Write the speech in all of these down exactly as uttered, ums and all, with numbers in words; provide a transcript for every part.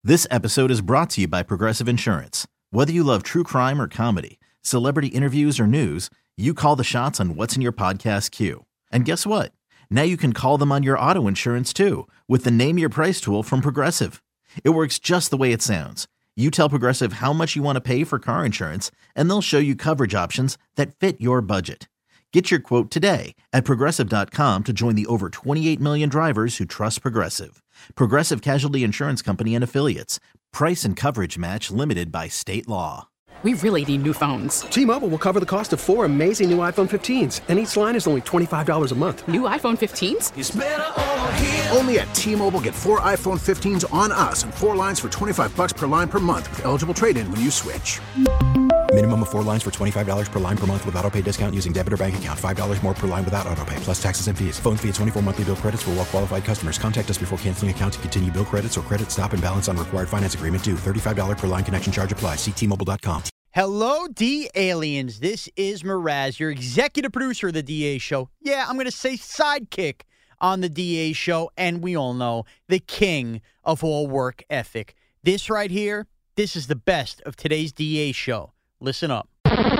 This episode is brought to you by Progressive Insurance. Whether you love true crime or comedy, celebrity interviews or news, you call the shots on what's in your podcast queue. And guess what? Now you can call them on your auto insurance too with the Name Your Price tool from Progressive. It works just the way it sounds. You tell Progressive how much you want to pay for car insurance, and they'll show you coverage options that fit your budget. Get your quote today at Progressive dot com to join the over twenty-eight million drivers who trust Progressive. Progressive Casualty Insurance Company and Affiliates. Price and coverage match limited by state law. We really need new phones. T-Mobile will cover the cost of four amazing new iPhone fifteens, and each line is only twenty-five dollars a month. New iPhone fifteens? It's better over here. Only at T-Mobile, get four iPhone fifteens on us and four lines for twenty-five bucks per line per month with eligible trade-in when you switch. Minimum of four lines for twenty-five dollars per line per month with autopay discount using debit or bank account. five dollars more per line without autopay, plus taxes and fees. Phone fee at twenty-four monthly bill credits for well-qualified customers. Contact us before canceling account to continue bill credits or credit stop and balance on required finance agreement due. thirty-five dollars per line connection charge applies. See T Mobile dot com. Hello, D-Aliens. This is Mraz, your executive producer of the D A Show. Yeah, I'm going to say sidekick on the D A Show, and we all know the king of all work ethic. This right here, this is the best of today's D A Show. Listen up.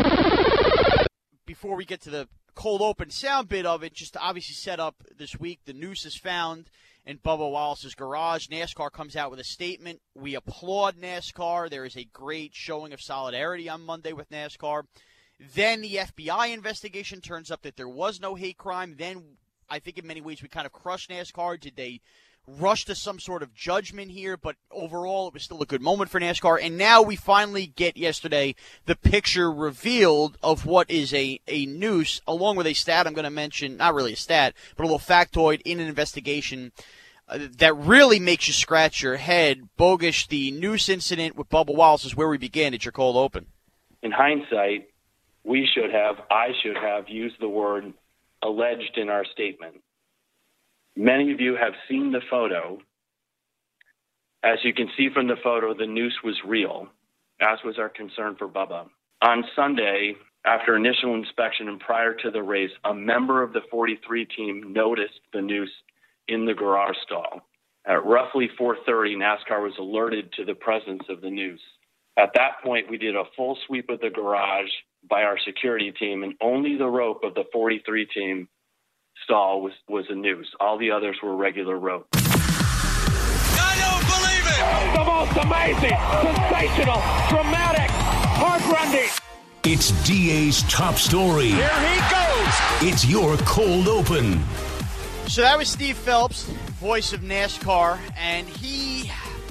Before we get to the cold open sound bit of it, just to obviously set up this week, the noose is found in Bubba Wallace's garage. NASCAR comes out with a statement. We applaud NASCAR. There is a great showing of solidarity on Monday with NASCAR. Then the F B I investigation turns up that there was no hate crime. Then I think in many ways we kind of crushed NASCAR. Did they rush to some sort of judgment here? But overall, it was still a good moment for NASCAR. And now we finally get yesterday the picture revealed of what is a, a noose, along with a stat I'm going to mention, not really a stat, but a little factoid in an investigation uh, that really makes you scratch your head. Bogusch, the noose incident with Bubba Wallace is where we begin. It's your cold open. In hindsight, we should have, I should have used the word alleged in our statement. Many of you have seen the photo. As you can see from the photo, the noose was real, as was our concern for Bubba. On Sunday, after initial inspection and prior to the race, a member of the forty-three team noticed the noose in the garage stall. At roughly four thirty, NASCAR was alerted to the presence of the noose. At that point, we did a full sweep of the garage by our security team, and only the rope of the forty-three team stall was, was a noose. All the others were regular rope. I don't believe it! The most amazing, sensational, dramatic, heart-rending. It's D A's top story. Here he goes! It's your cold open. So that was Steve Phelps, voice of NASCAR, and he,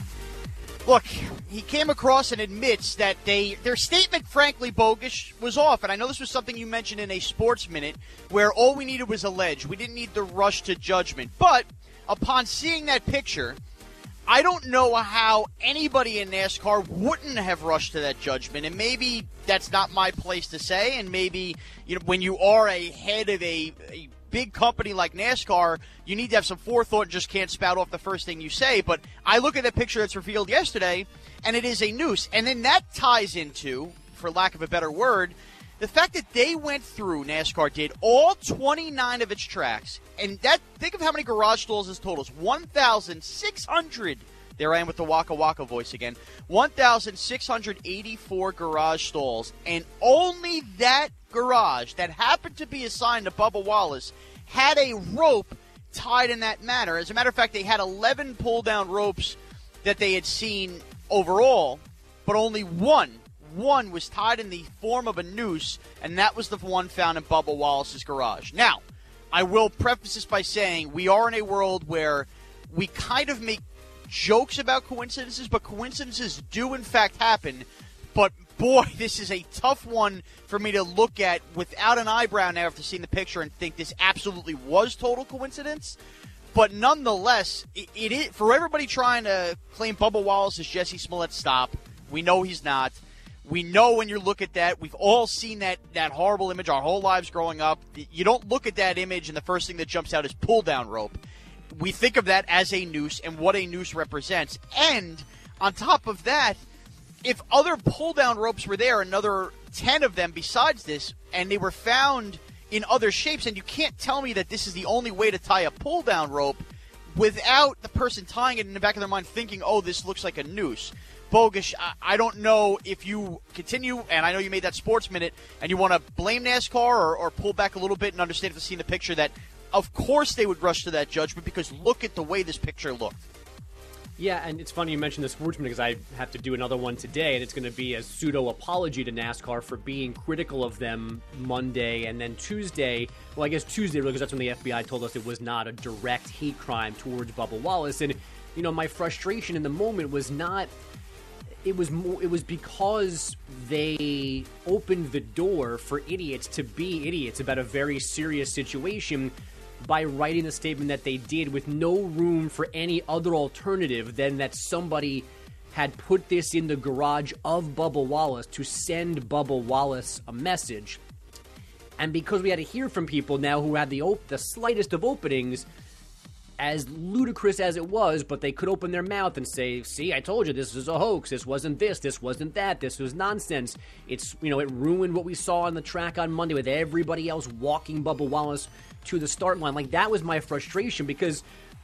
look, he came across and admits that they their statement, frankly, Bogusch, was off. And I know this was something you mentioned in a Sports Minute, where all we needed was alleged. We didn't need the rush to judgment. But upon seeing that picture, I don't know how anybody in NASCAR wouldn't have rushed to that judgment. And maybe that's not my place to say. And maybe, you know, when you are a head of a, a big company like NASCAR, you need to have some forethought and just can't spout off the first thing you say. But I look at that picture that's revealed yesterday, and it is a noose. And then that ties into, for lack of a better word, the fact that they went through, NASCAR did, all twenty-nine of its tracks. And that, think of how many garage stalls this totals. one thousand six hundred. There I am with the Waka Waka voice again. one thousand six hundred eighty-four garage stalls. And only that garage that happened to be assigned to Bubba Wallace had a rope tied in that manner. As a matter of fact, they had eleven pull-down ropes that they had seen overall, but only one, one was tied in the form of a noose, and that was the one found in Bubba Wallace's garage. Now, I will preface this by saying we are in a world where we kind of make jokes about coincidences, but coincidences do in fact happen. But boy, this is a tough one for me to look at without an eyebrow now after seeing the picture and think this absolutely was total coincidence. But nonetheless, it, it is, for everybody trying to claim Bubba Wallace is Jesse Smollett, stop. We know he's not. We know when you look at that, we've all seen that, that horrible image our whole lives growing up. You don't look at that image and the first thing that jumps out is pull-down rope. We think of that as a noose and what a noose represents. And on top of that, if other pull-down ropes were there, another ten of them besides this, and they were found in other shapes, and you can't tell me that this is the only way to tie a pull-down rope, without the person tying it in the back of their mind thinking, oh, this looks like a noose. Bogusch, I, I don't know if you continue, and I know you made that sports minute, and you want to blame NASCAR or, or pull back a little bit and understand if you've seen the picture that, of course, they would rush to that judgment because look at the way this picture looked. Yeah, and it's funny you mentioned the sportsman because I have to do another one today, and it's going to be a pseudo-apology to NASCAR for being critical of them Monday, and then Tuesday, well, I guess Tuesday, really, because that's when the F B I told us it was not a direct hate crime towards Bubba Wallace. And, you know, my frustration in the moment was not, it was more, it was because they opened the door for idiots to be idiots about a very serious situation by writing the statement that they did with no room for any other alternative than that somebody had put this in the garage of Bubba Wallace to send Bubba Wallace a message. And because we had to hear from people now who had the op- the slightest of openings, as ludicrous as it was, but they could open their mouth and say, see, I told you this is a hoax, this wasn't this, this wasn't that, this was nonsense. It's, you know, it ruined what we saw on the track on Monday with everybody else walking Bubba Wallace to the start line. Like, that was my frustration because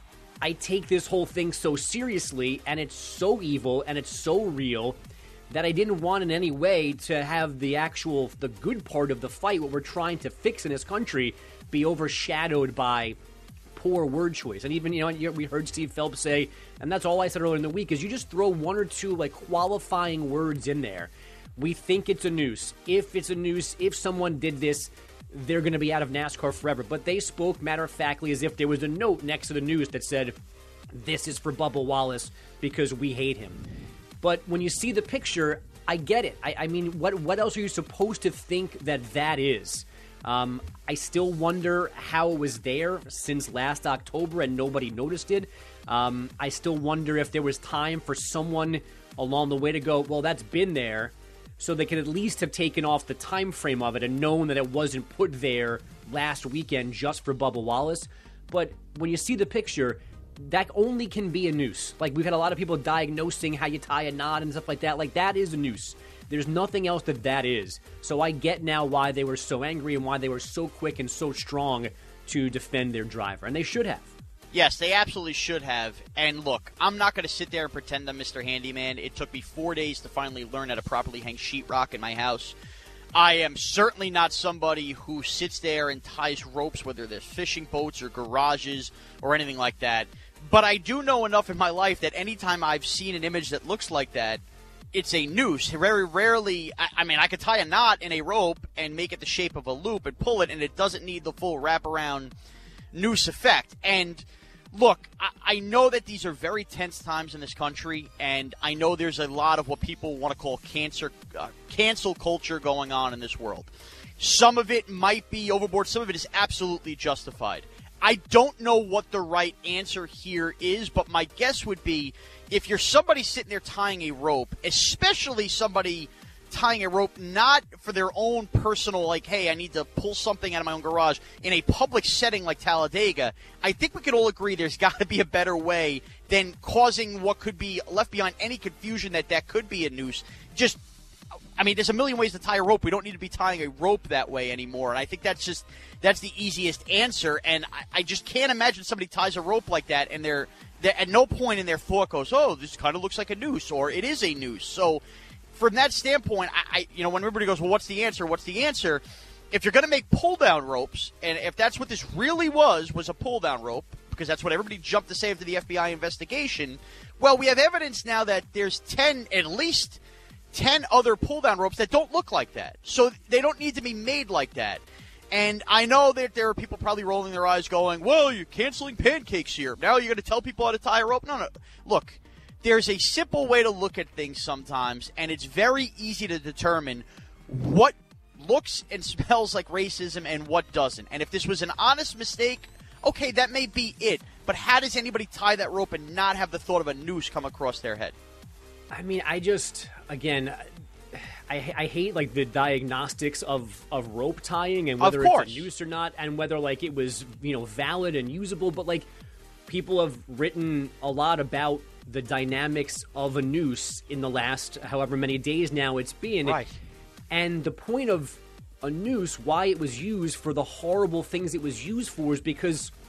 I take this whole thing so seriously, and it's so evil, and it's so real, that I didn't want in any way to have the actual, the good part of the fight, what we're trying to fix in this country, be overshadowed by poor word choice. And even, you know, we heard Steve Phelps say, and that's all I said earlier in the week, is you just throw one or two, like, qualifying words in there. We think it's a noose. If it's a noose, if someone did this, they're going to be out of NASCAR forever. But they spoke matter-of-factly as if there was a note next to the news that said, this is for Bubba Wallace because we hate him. But when you see the picture, I get it. I, I mean, what what else are you supposed to think that that is? Um, I still wonder how it was there since last October and nobody noticed it. Um, I still wonder if there was time for someone along the way to go, well, that's been there, so they could at least have taken off the time frame of it and known that it wasn't put there last weekend just for Bubba Wallace. But when you see the picture, that only can be a noose. Like, we've had a lot of people diagnosing how you tie a knot and stuff like that. Like, that is a noose. There's nothing else that that is. So I get now why they were so angry and why they were so quick and so strong to defend their driver. And they should have. Yes, they absolutely should have. And look, I'm not going to sit there and pretend I'm Mister Handyman. It took me four days to finally learn how to properly hang sheetrock in my house. I am certainly not somebody who sits there and ties ropes, whether they're fishing boats or garages or anything like that. But I do know enough in my life that anytime I've seen an image that looks like that, it's a noose. Very rarely, I, I mean, I could tie a knot in a rope and make it the shape of a loop and pull it, and it doesn't need the full wraparound noose effect. And look, I, I know that these are very tense times in this country, and I know there's a lot of what people want to call cancer, uh, cancel culture going on in this world. Some of it might be overboard. Some of it is absolutely justified. I don't know what the right answer here is, but my guess would be if you're somebody sitting there tying a rope, especially somebody tying a rope not for their own personal, like, hey, I need to pull something out of my own garage, in a public setting like Talladega, I think we could all agree there's got to be a better way than causing what could be left beyond any confusion that that could be a noose. Just, I mean, there's a million ways to tie a rope. We don't need to be tying a rope that way anymore. And I think that's just, that's the easiest answer. And I, I just can't imagine somebody ties a rope like that and they're, they're at no point in their thought goes, oh, this kind of looks like a noose, or it is a noose. So from that standpoint, I, I you know, when everybody goes, well, what's the answer? What's the answer? If you're going to make pull-down ropes, and if that's what this really was, was a pull-down rope, because that's what everybody jumped to say after the F B I investigation, well, we have evidence now that there's ten, at least ten other pull-down ropes that don't look like that. So they don't need to be made like that. And I know that there are people probably rolling their eyes going, well, you're canceling pancakes here. Now you're going to tell people how to tie a rope? No, no. Look, there's a simple way to look at things sometimes, and it's very easy to determine what looks and smells like racism and what doesn't. And if this was an honest mistake, okay, that may be it. But how does anybody tie that rope and not have the thought of a noose come across their head? I mean, I just, again, I, I hate, like, the diagnostics of, of rope tying and whether it's a noose or not, and whether, like, it was, you know, valid and usable. But, like, people have written a lot about the dynamics of a noose in the last however many days now it's been. Right. And the point of a noose, why it was used for the horrible things it was used for, is because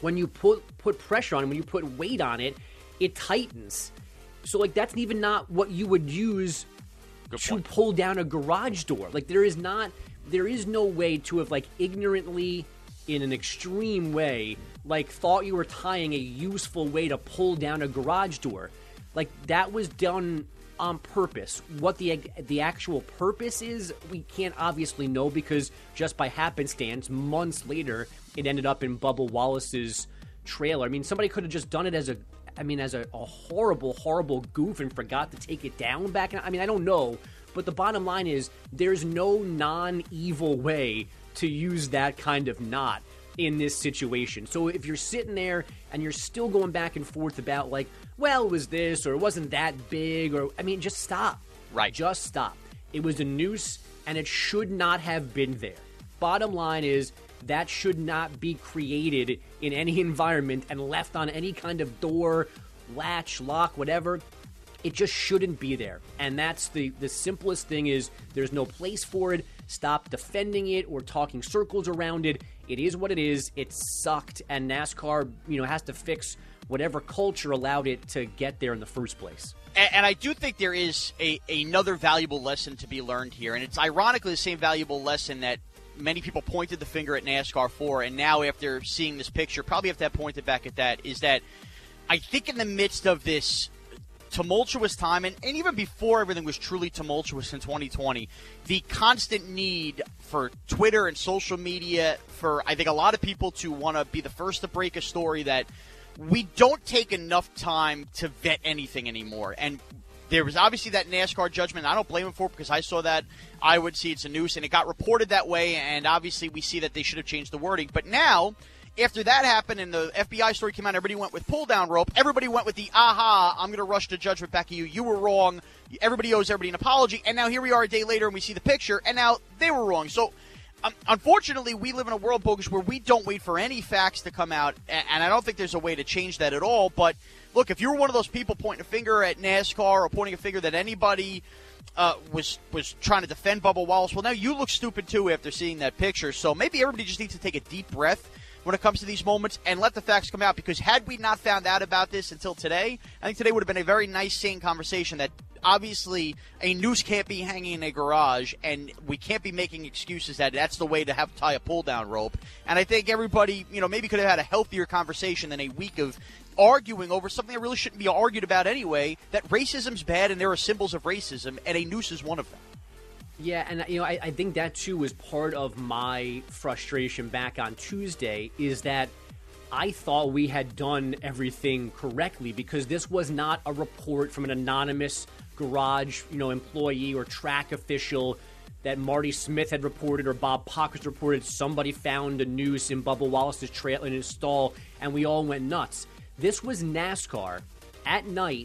when you put put pressure on it, when you put weight on it, it tightens. So, like, that's even not what you would use Good to point. pull down a garage door. Like, there is not, there is no way to have, like, ignorantly, in an extreme way, like, thought you were tying a useful way to pull down a garage door. Like, that was done on purpose. What the the actual purpose is, we can't obviously know, because just by happenstance, months later, it ended up in Bubba Wallace's trailer. I mean, somebody could have just done it as a, I mean, as a, a horrible, horrible goof and forgot to take it down back. I mean, I don't know. But the bottom line is, there's no non-evil way to use that kind of knot in this situation. So if you're sitting there and you're still going back and forth about, like, well, it was this or it wasn't that big, or, I mean, just stop. Right. Just stop. It was a noose, and it should not have been there. Bottom line is, that should not be created in any environment and left on any kind of door, latch, lock, whatever. It just shouldn't be there. And that's the, the simplest thing is, there's no place for it. Stop defending it or talking circles around it. It is what it is. It sucked, and NASCAR, you know, has to fix whatever culture allowed it to get there in the first place. And, and I do think there is a another valuable lesson to be learned here, and it's ironically the same valuable lesson that many people pointed the finger at NASCAR for, and now after seeing this picture, probably have to have pointed back at that, is that I think in the midst of this tumultuous time, and, and even before everything was truly tumultuous in twenty twenty, the constant need for Twitter and social media, for I think a lot of people to want to be the first to break a story, that we don't take enough time to vet anything anymore. And there was obviously that NASCAR judgment. I don't blame him for it, because I saw that. I would see it's a noose, and it got reported that way, and obviously we see that they should have changed the wording. But now, after that happened and the F B I story came out, everybody went with pull-down rope. Everybody went with the, aha, I'm going to rush to judgment back at you. You were wrong. Everybody owes everybody an apology. And now here we are a day later, and we see the picture, and now they were wrong. So, um, unfortunately, we live in a world, Bogus, where we don't wait for any facts to come out, and, and I don't think there's a way to change that at all. But, look, if you were one of those people pointing a finger at NASCAR or pointing a finger that anybody uh, was was trying to defend Bubba Wallace, well, now you look stupid, too, after seeing that picture. So maybe everybody just needs to take a deep breath when it comes to these moments and let the facts come out, because had we not found out about this until today, I think today would have been a very nice, sane conversation that obviously a noose can't be hanging in a garage, and we can't be making excuses that that's the way to have tie a pull-down rope. And I think everybody, you know, maybe could have had a healthier conversation than a week of arguing over something that really shouldn't be argued about anyway, that racism's bad and there are symbols of racism, and a noose is one of them. Yeah, and you know, I, I think that too was part of my frustration back on Tuesday, is that I thought we had done everything correctly, because this was not a report from an anonymous garage, you know, employee or track official that Marty Smith had reported or Bob Pockers reported. Somebody found a noose in Bubba Wallace's trailer in his stall, and we all went nuts. This was NASCAR at night,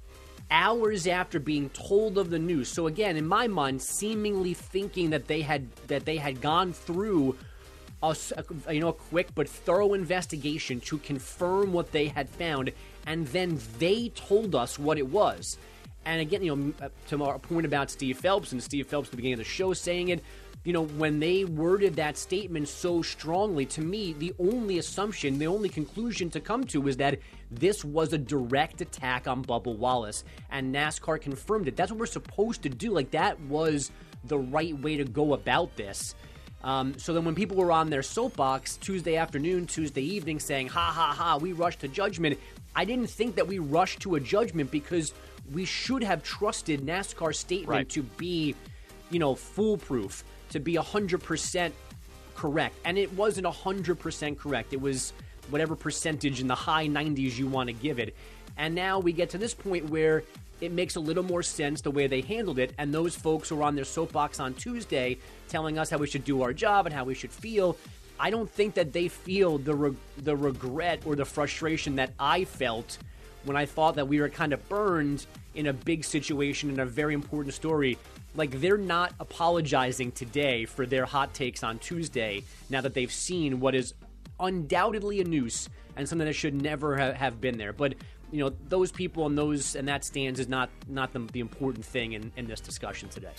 hours after being told of the news. So again, in my mind, seemingly thinking that they had that they had gone through a, you know, a quick but thorough investigation to confirm what they had found, and then they told us what it was. And again, you know, to our point about Steve Phelps, and Steve Phelps at the beginning of the show saying it, you know, when they worded that statement so strongly, to me, the only assumption, the only conclusion to come to is that this was a direct attack on Bubba Wallace, and NASCAR confirmed it. That's what we're supposed to do. Like, that was the right way to go about this. Um, so then when people were on their soapbox Tuesday afternoon, Tuesday evening, saying, ha, ha, ha, we rushed to judgment, I didn't think that we rushed to a judgment, because we should have trusted NASCAR's statement right. to be, you know, foolproof, to be one hundred percent correct. And it wasn't one hundred percent correct. It was whatever percentage in the high nineties you want to give it. And now we get to this point where it makes a little more sense the way they handled it. And those folks who were on their soapbox on Tuesday telling us how we should do our job and how we should feel, I don't think that they feel the re- the regret or the frustration that I felt when I thought that we were kind of burned in a big situation, in a very important story. Like, they're not apologizing today for their hot takes on Tuesday, now that they've seen what is undoubtedly a noose and something that should never ha- have been there. But, you know, those people and those and that stands is not not the, the important thing in, in this discussion today.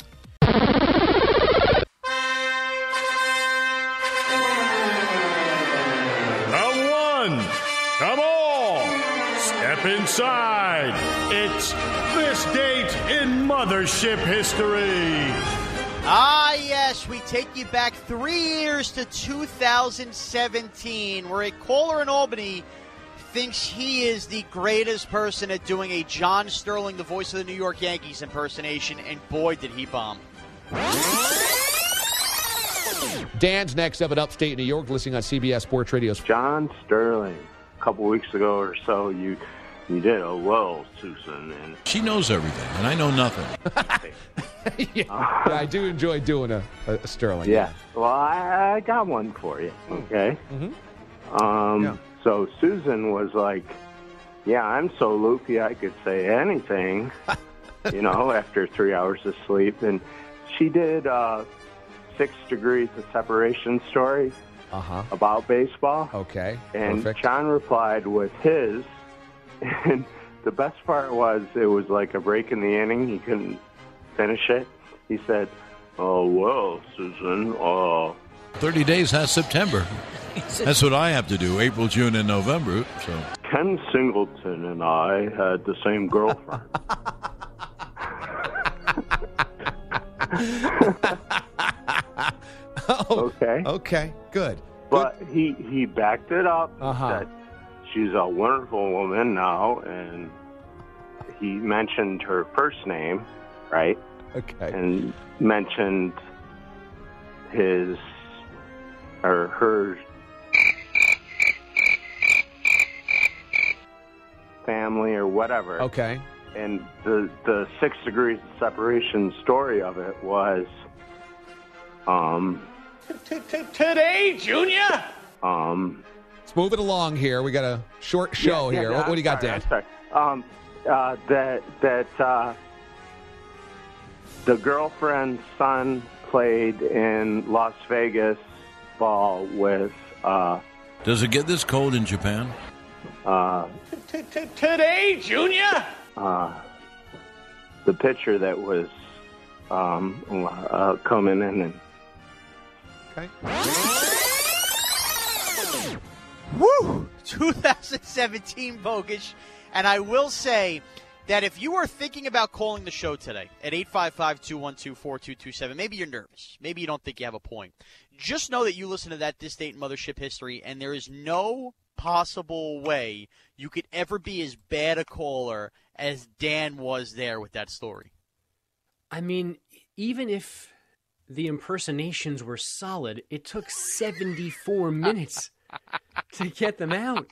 Round one. Step inside. It's This Date in Mothership History. Ah, yes, we take you back three years to two thousand seventeen, where a caller in Albany thinks he is the greatest person at doing a John Sterling, the voice of the New York Yankees impersonation, and boy, did he bomb. Dan's next up in upstate New York, listening on C B S Sports Radio's John Sterling. A couple weeks ago or so, you you did a well, Susan, and she knows everything, and I know nothing. yeah, uh, I do enjoy doing a, a Sterling. Yeah. Well, I, I got one for you. Okay. Mm-hmm. Um. Yeah. So Susan was like, "Yeah, I'm so loopy I could say anything," you know, after three hours of sleep, and she did uh, Six Degrees of Separation story uh-huh. about baseball. Okay. And Perfect. John replied with his, and the best part was it was like a break in the inning. He couldn't finish it. He said, "Oh, well, Susan, uh... thirty days has September. That's what I have to do, April, June, and November. So Ken Singleton and I had the same girlfriend." oh, okay. Okay, good. But good. he he backed it up. Uh-huh. Said she's a wonderful woman now, and he mentioned her first name, right? Okay. And mentioned his or her family or whatever. Okay. And the the six degrees of separation story of it was, um, today, Junior. Um, let's move it along here. We got a short show yeah, yeah, here. yeah, what, what do you got, sorry, Dan? I'm sorry. Um, uh, that that uh, the girlfriend's son played in Las Vegas ball with. Uh, Does it get this cold in Japan? Uh, today, Junior. Uh, the pitcher that was um, uh, coming in and. Okay. Woo! twenty seventeen Bogish. And I will say that if you are thinking about calling the show today at eight five five, two one two, four two two seven, maybe you're nervous. Maybe you don't think you have a point. Just know that you listen to that This Date in Mothership History, and there is no possible way you could ever be as bad a caller as Dan was there with that story. I mean, even if the impersonations were solid, it took seventy-four minutes to get them out.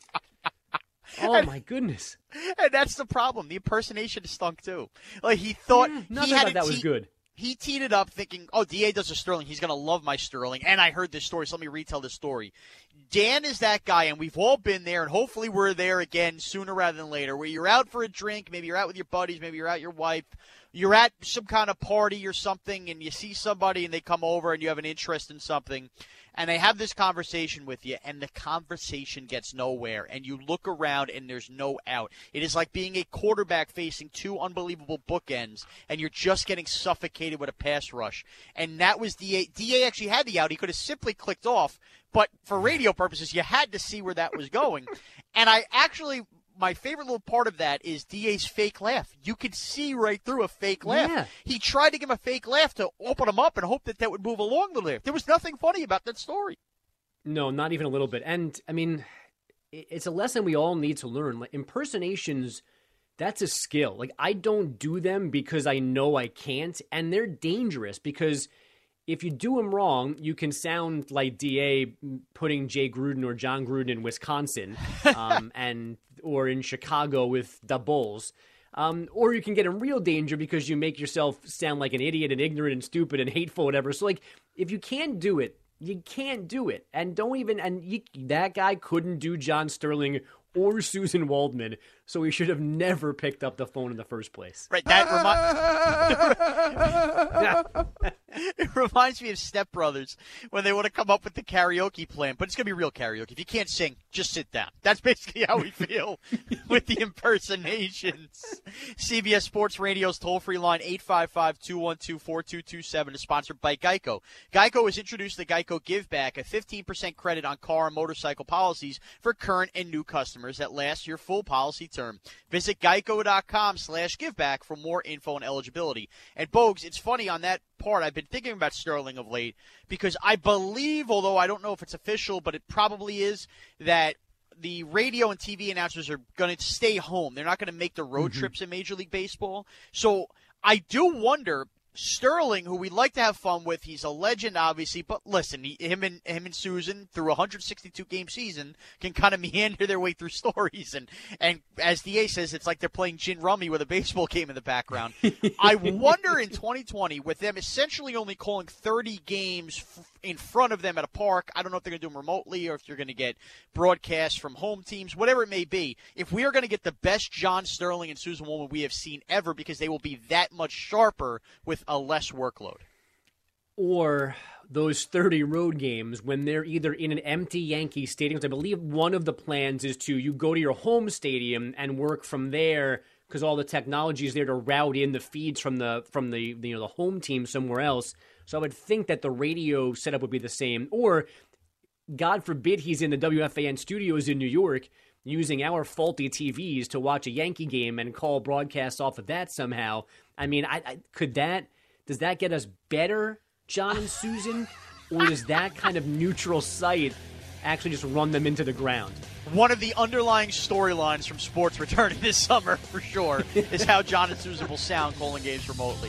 Oh, and, my goodness. And that's the problem. The impersonation stunk, too. Like, he thought yeah, he nothing had about that te- was good. He teed it up thinking, oh, D A does a Sterling. He's going to love my Sterling. And I heard this story, so let me retell this story. Dan is that guy, and we've all been there, and hopefully we're there again sooner rather than later, where you're out for a drink, maybe you're out with your buddies, maybe you're out with your wife, you're at some kind of party or something, and you see somebody and they come over and you have an interest in something, and they have this conversation with you, and the conversation gets nowhere, and you look around and there's no out. It is like being a quarterback facing two unbelievable bookends, and you're just getting suffocated with a pass rush. And that was D A. D A actually had the out. He could have simply clicked off, but for radio purposes, you had to see where that was going. And I actually... my favorite little part of that is D A's fake laugh. You could see right through a fake laugh. Yeah. He tried to give him a fake laugh to open him up and hope that that would move along the laugh. There was nothing funny about that story. No, not even a little bit. And, I mean, it's a lesson we all need to learn. Like, impersonations, that's a skill. Like, I don't do them because I know I can't, and they're dangerous because if you do them wrong, you can sound like D A putting Jay Gruden or John Gruden in Wisconsin, um, and or in Chicago with the Bulls. Um, or you can get in real danger because you make yourself sound like an idiot and ignorant and stupid and hateful, whatever. So, like, if you can't do it, you can't do it. And don't even, and you, that guy couldn't do John Sterling or Susan Waldman, so he should have never picked up the phone in the first place. Right, that remi- it reminds me of Step Brothers when they want to come up with the karaoke plan, but it's going to be real karaoke. If you can't sing, just sit down. That's basically how we feel with the impersonations. C B S Sports Radio's toll-free line, eight five five, two one two, four two two seven, is sponsored by Geico. Geico has introduced the Geico Give Back, a fifteen percent credit on car and motorcycle policies for current and new customers that last your full policy term. Visit geico.com slash giveback for more info and eligibility. And, Bogues, it's funny on that part. I've been thinking about Sterling of late because I believe, although I don't know if it's official, but it probably is, that the radio and T V announcers are going to stay home. They're not going to make the road mm-hmm. trips in Major League Baseball. So I do wonder, Sterling, who we like to have fun with, he's a legend, obviously. But listen, he, him and him and Susan, through a one hundred sixty-two game season, can kind of meander their way through stories. And and as D A says, it's like they're playing gin rummy with a baseball game in the background. I wonder in twenty twenty, with them essentially only calling thirty games f- in front of them at a park. I don't know if they're going to do them remotely or if you're going to get broadcasts from home teams, whatever it may be. If we are going to get the best John Sterling and Susan Woolman we have seen ever, because they will be that much sharper with a less workload. Or those thirty road games when they're either in an empty Yankee stadium. I believe one of the plans is to you go to your home stadium and work from there because all the technology is there to route in the feeds from the from the you know the home team somewhere else. So I would think that the radio setup would be the same. Or, God forbid, he's in the W F A N studios in New York using our faulty T Vs to watch a Yankee game and call broadcasts off of that somehow. I mean, I, I could that does that get us better, John and Susan, or does that kind of neutral site actually just run them into the ground? One of the underlying storylines from sports returning this summer, for sure, is how John and Susan will sound calling games remotely.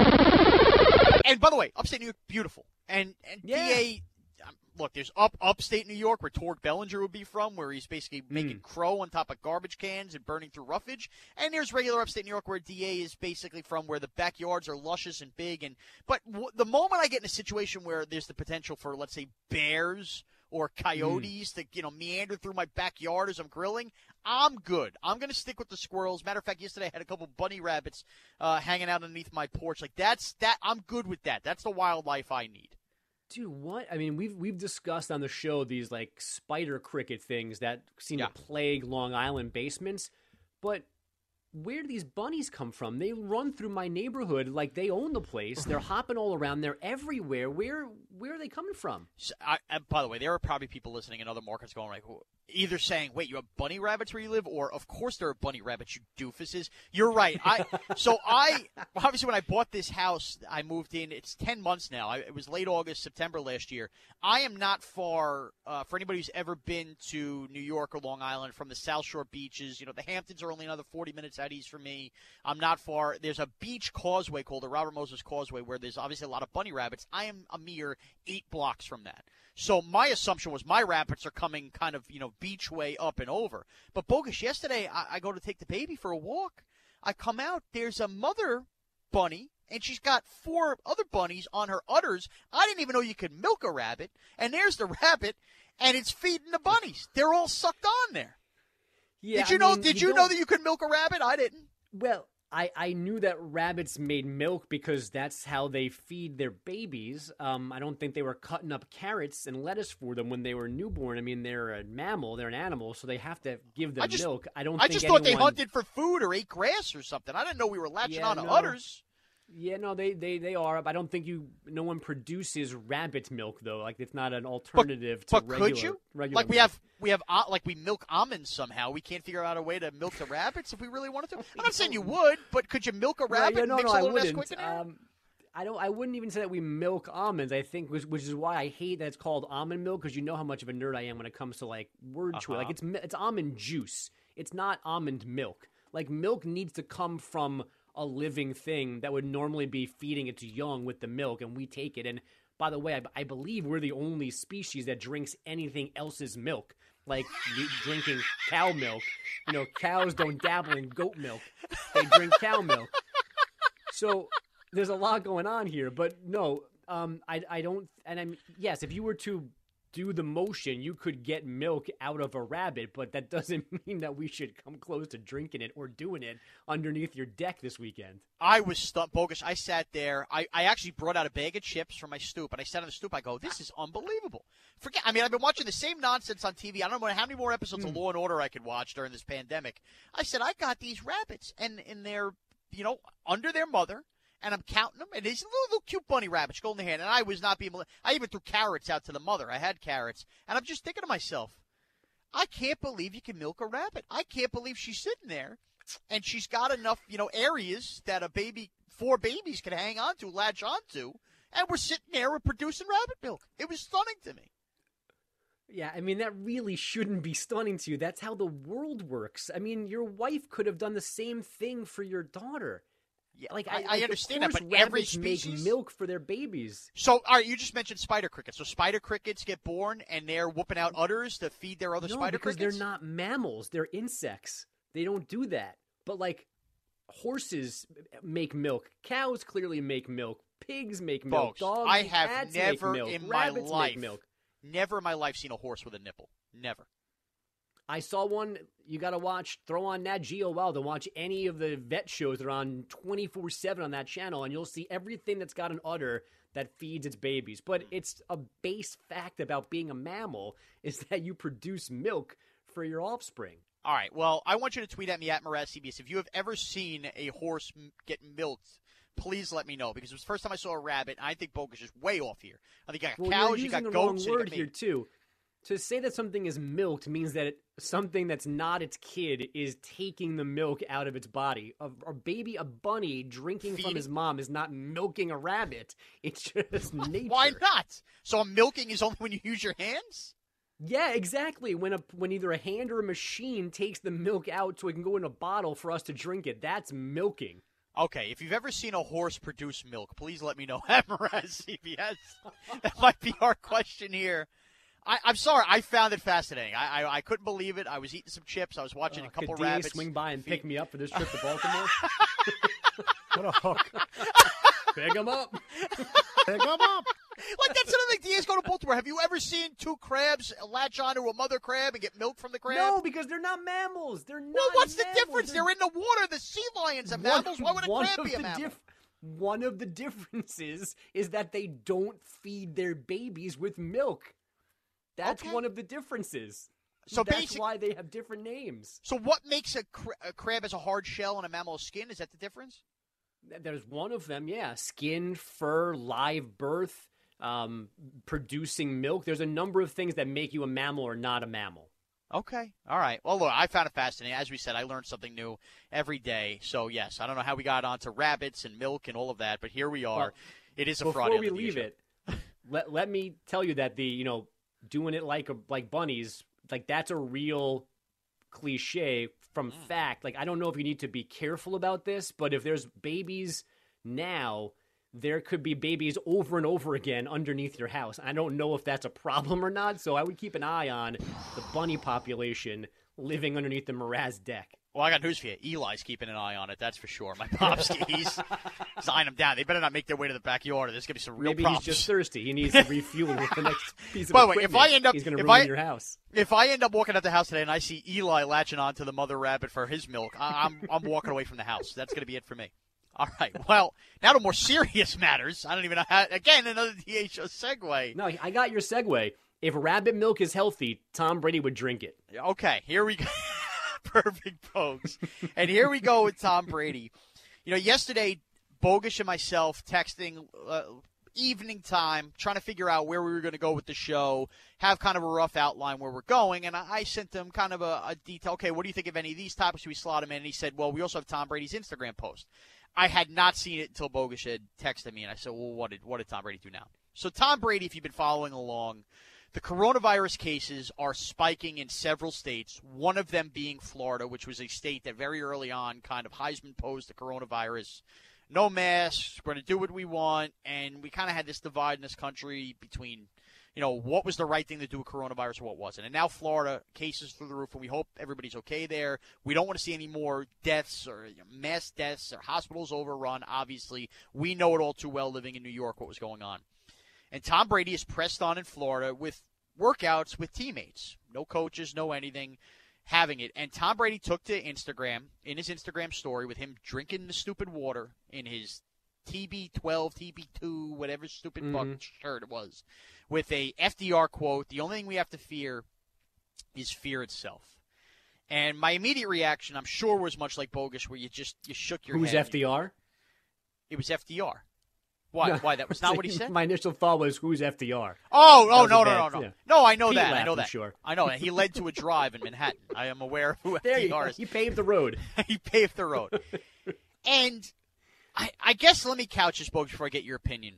And by the way, upstate New York, beautiful. And, and yeah. D A, um, look, there's up upstate New York where Torque Bellinger would be from, where he's basically making mm. crow on top of garbage cans and burning through roughage. And there's regular upstate New York where D A is basically from, where the backyards are luscious and big. And But w- the moment I get in a situation where there's the potential for, let's say, bears or coyotes mm. to, you know, meander through my backyard as I'm grilling, I'm good. I'm going to stick with the squirrels. Matter of fact, yesterday I had a couple bunny rabbits uh, hanging out underneath my porch. Like, that's that. I'm good with that. That's the wildlife I need. Dude, what? I mean, we've we've discussed on the show these, like, spider cricket things that seem yeah. to plague Long Island basements, but where do these bunnies come from? They run through my neighborhood like they own the place. They're hopping all around. They're everywhere. Where where are they coming from? So, I, I, by the way, there are probably people listening in other markets going like, either saying, "Wait, you have bunny rabbits where you live?" or "Of course there are bunny rabbits, you doofuses." You're right. I so I obviously when I bought this house, I moved in. It's ten months now. I, it was late August, September last year. I am not far uh, for anybody who's ever been to New York or Long Island from the South Shore beaches. You know, the Hamptons are only another forty minutes out east from me. I'm not far. There's a beach causeway called the Robert Moses Causeway where there's obviously a lot of bunny rabbits. I am a mere eight blocks from that. So my assumption was my rabbits are coming kind of, you know, beach way up and over. But bogus, yesterday I, I go to take the baby for a walk. I come out, there's a mother bunny, and she's got four other bunnies on her udders. I didn't even know you could milk a rabbit. And there's the rabbit, and it's feeding the bunnies. They're all sucked on there. Yeah, did you I know? mean, Did you you know that you could milk a rabbit? I didn't. Well, I, I knew that rabbits made milk because that's how they feed their babies. Um, I don't think they were cutting up carrots and lettuce for them when they were newborn. I mean, they're a mammal, they're an animal, so they have to give them I just, milk. I don't. I think just anyone... thought they hunted for food or ate grass or something. I didn't know we were latching yeah, on to no. udders. Yeah, no, they, they, they are. I don't think you. No one produces rabbit milk though. Like it's not an alternative but, to but regular. could you? Regular like we milk. have, we have, uh, like we milk almonds somehow. We can't figure out a way to milk the rabbits if we really wanted to. I'm not saying you would, but could you milk a rabbit? Right, yeah, no, and mix no, a I little wouldn't. Nesquik in there? Um, I don't. I wouldn't even say that we milk almonds. I think, which, which is why I hate that it's called almond milk because you know how much of a nerd I am when it comes to like word choice. Uh-huh. Like it's it's almond juice. It's not almond milk. Like milk needs to come from a living thing that would normally be feeding its young with the milk, and we take it. And by the way, I, I believe we're the only species that drinks anything else's milk, like drinking cow milk. You know, cows don't dabble in goat milk; they drink cow milk. So there's a lot going on here, but no, um, I I don't. And I'm yes, if you were to do the motion, you could get milk out of a rabbit, but that doesn't mean that we should come close to drinking it or doing it underneath your deck this weekend. I was stunned, Bogus. I sat there. I, I actually brought out a bag of chips from my stoop, and I sat on the stoop. I go, this is unbelievable. Forget. I mean, I've been watching the same nonsense on T V. I don't know how many more episodes mm. of Law and Order I could watch during this pandemic. I said, I got these rabbits, and, and they're, you know, under their mother. And I'm counting them, and these little, little cute bunny rabbits go in the hand. And I was not being – I even threw carrots out to the mother. I had carrots. And I'm just thinking to myself, I can't believe you can milk a rabbit. I can't believe she's sitting there, and she's got enough, you know, areas that a baby – four babies can hang on to, latch on to, and we're sitting there and producing rabbit milk. It was stunning to me. Yeah, I mean, that really shouldn't be stunning to you. That's how the world works. I mean, your wife could have done the same thing for your daughter. Yeah, like I, I, I like, understand that, but rabbits every species make milk for their babies. So, all right, you just mentioned spider crickets. So, spider crickets get born and they're whooping out udders to feed their other no, spider because crickets. They're not mammals; they're insects. They don't do that. But like horses make milk, cows clearly make milk, pigs make milk, Folks, dogs I and have cats never make milk, in my rabbits life, make milk. Never in my life seen a horse with a nipple. Never. I saw one. You got to watch, throw on Nat Geo Wild and watch any of the vet shows that are on twenty-four seven on that channel, and you'll see everything that's got an udder that feeds its babies. But it's a base fact about being a mammal is that you produce milk for your offspring. All right. Well, I want you to tweet at me at Mraz C B S. If you have ever seen a horse get milked, please let me know, because it was the first time I saw a rabbit, and I think Bogus is way off here. I think you got well, cows, you're you using got the wrong goats, and you word got here meat. too. To say that something is milked means that it, something that's not its kid is taking the milk out of its body. A, a baby, a bunny drinking Feeding? from his mom is not milking a rabbit. It's just nature. Why not? So milking is only when you use your hands? Yeah, exactly. When a when either a hand or a machine takes the milk out so it can go in a bottle for us to drink it, that's milking. Okay, if you've ever seen a horse produce milk, please let me know at Mraz C B S. That might be our question here. I, I'm sorry, I found it fascinating. I, I I couldn't believe it. I was eating some chips. I was watching uh, a couple could rabbits. Could swing by and feed. pick me up for this trip to Baltimore? What a hook. Pick him up. Pick him up. Like, that's another thing. D A's go to Baltimore. Have you ever seen two crabs latch onto a mother crab and get milk from the crab? No, because they're not mammals. They're not Well, what's mammals. the difference? They're, they're in the water. The sea lions are mammals. Why would a one crab be a the mammal? Dif- one of the differences is that they don't feed their babies with milk. That's Okay. one of the differences. So that's basic- why they have different names. So what makes a, cra- a crab as a hard shell and a mammal skin? Is that the difference? There's one of them, yeah. Skin, fur, live birth, um, producing milk. There's a number of things that make you a mammal or not a mammal. Okay. All right. Well, look, I found it fascinating. As we said, I learned something new every day. So, yes, I don't know how we got onto rabbits and milk and all of that, but here we are. Well, it is a Before Friday. we on the leave show. it, let, let me tell you that the, you know, doing it like a, like bunnies, like that's a real cliche from Mm. fact. Like, I don't know if you need to be careful about this, but if there's babies now, there could be babies over and over again underneath your house. I don't know if that's a problem or not, so I would keep an eye on the bunny population living underneath the Mraz deck. Well, I got news for you. Eli's keeping an eye on it, that's for sure. My pops, he's, he's eyeing them down. They better not make their way to the backyard, or there's going to be some real Maybe problems. he's just thirsty. He needs to refuel with the next piece of By the way, equipment. if I end up, he's going to if ruin I, your house. If I end up walking out the house today and I see Eli latching on to the mother rabbit for his milk, I, I'm I'm walking away from the house. That's going to be it for me. All right. Well, now to more serious matters. I don't even know how. Again, another D H O segue. No, I got your segue. If rabbit milk is healthy, Tom Brady would drink it. Okay, here we go. Perfect, folks. And here we go with Tom Brady. You know, yesterday, Bogus and myself texting uh, evening time, trying to figure out where we were going to go with the show, have kind of a rough outline where we're going, and I, I sent him kind of a, a detail. Okay, what do you think of any of these topics? We slot him in, and he said, well, we also have Tom Brady's Instagram post. I had not seen it until Bogus had texted me, and I said, well, what did, what did Tom Brady do now? So Tom Brady, if you've been following along, the coronavirus cases are spiking in several states, one of them being Florida, which was a state that very early on kind of Heisman posed the coronavirus. No masks, we're going to do what we want, and we kind of had this divide in this country between, you know, what was the right thing to do with coronavirus and what wasn't. And now Florida, cases through the roof, and we hope everybody's okay there. We don't want to see any more deaths or you know, mass deaths or hospitals overrun, obviously. We know it all too well living in New York what was going on. And Tom Brady is pressed on in Florida with workouts with teammates. No coaches, no anything, having it. And Tom Brady took to Instagram, in his Instagram story, with him drinking the stupid water in his T B twelve, T B two, whatever stupid Mhm. fucking shirt it was, with a F D R quote, the only thing we have to fear is fear itself. And my immediate reaction, I'm sure, was much like Bogus, where you just you shook your Who's head. F D R? It was F D R. Why? No, Why? That was not what he said? My initial thought was, who's F D R? Oh, That oh was no, a no, bad- no, no. yeah. No, I know Pete that. I laughed, know I'm that. sure. I know that. He led to a drive in Manhattan. I am aware of who There F you D R go. is. He paved the road. He paved the road. And I, I guess let me couch this, Bogus, before I get your opinion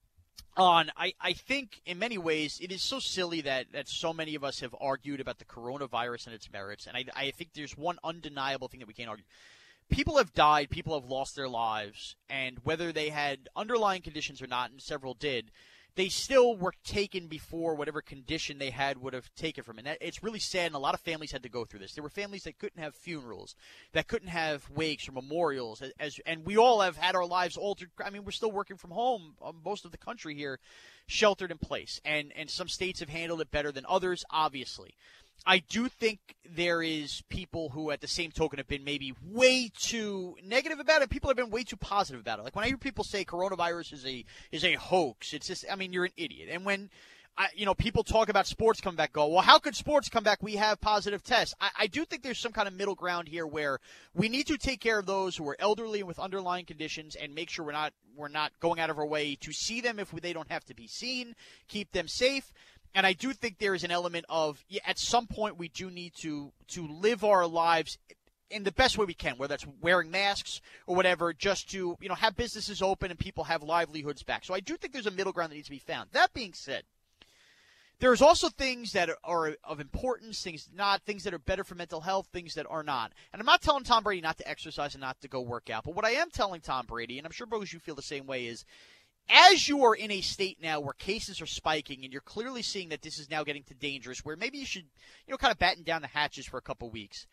on, I, I think in many ways it is so silly that, that so many of us have argued about the coronavirus and its merits. And I, I think there's one undeniable thing that we can't argue. People have died, people have lost their lives, and whether they had underlying conditions or not, and several did, they still were taken before whatever condition they had would have taken from it. And it's really sad, and a lot of families had to go through this. There were families that couldn't have funerals, that couldn't have wakes or memorials, as, as and we all have had our lives altered. I mean, we're still working from home, um, most of the country here, sheltered in place, and, and some states have handled it better than others, obviously. I do think there is people who, at the same token, have been maybe way too negative about it. People have been way too positive about it. Like when I hear people say coronavirus is a is a hoax, it's just, I mean, you're an idiot. And when, I, you know, people talk about sports coming back, go, well, how could sports come back? We have positive tests. I, I do think there's some kind of middle ground here where we need to take care of those who are elderly and with underlying conditions and make sure we're not we're not going out of our way to see them if they don't have to be seen, keep them safe. And I do think there is an element of, yeah, at some point we do need to to live our lives in the best way we can, whether that's wearing masks or whatever, just to, you know, have businesses open and people have livelihoods back. So I do think there's a middle ground that needs to be found. That being said, there's also things that are of importance, things not, things that are better for mental health, things that are not. And I'm not telling Tom Brady not to exercise and not to go work out. But what I am telling Tom Brady, and I'm sure, Bogus, you feel the same way, is as you are in a state now where cases are spiking and you're clearly seeing that this is now getting to dangerous, where maybe you should, you know, kind of batten down the hatches for a couple weeks.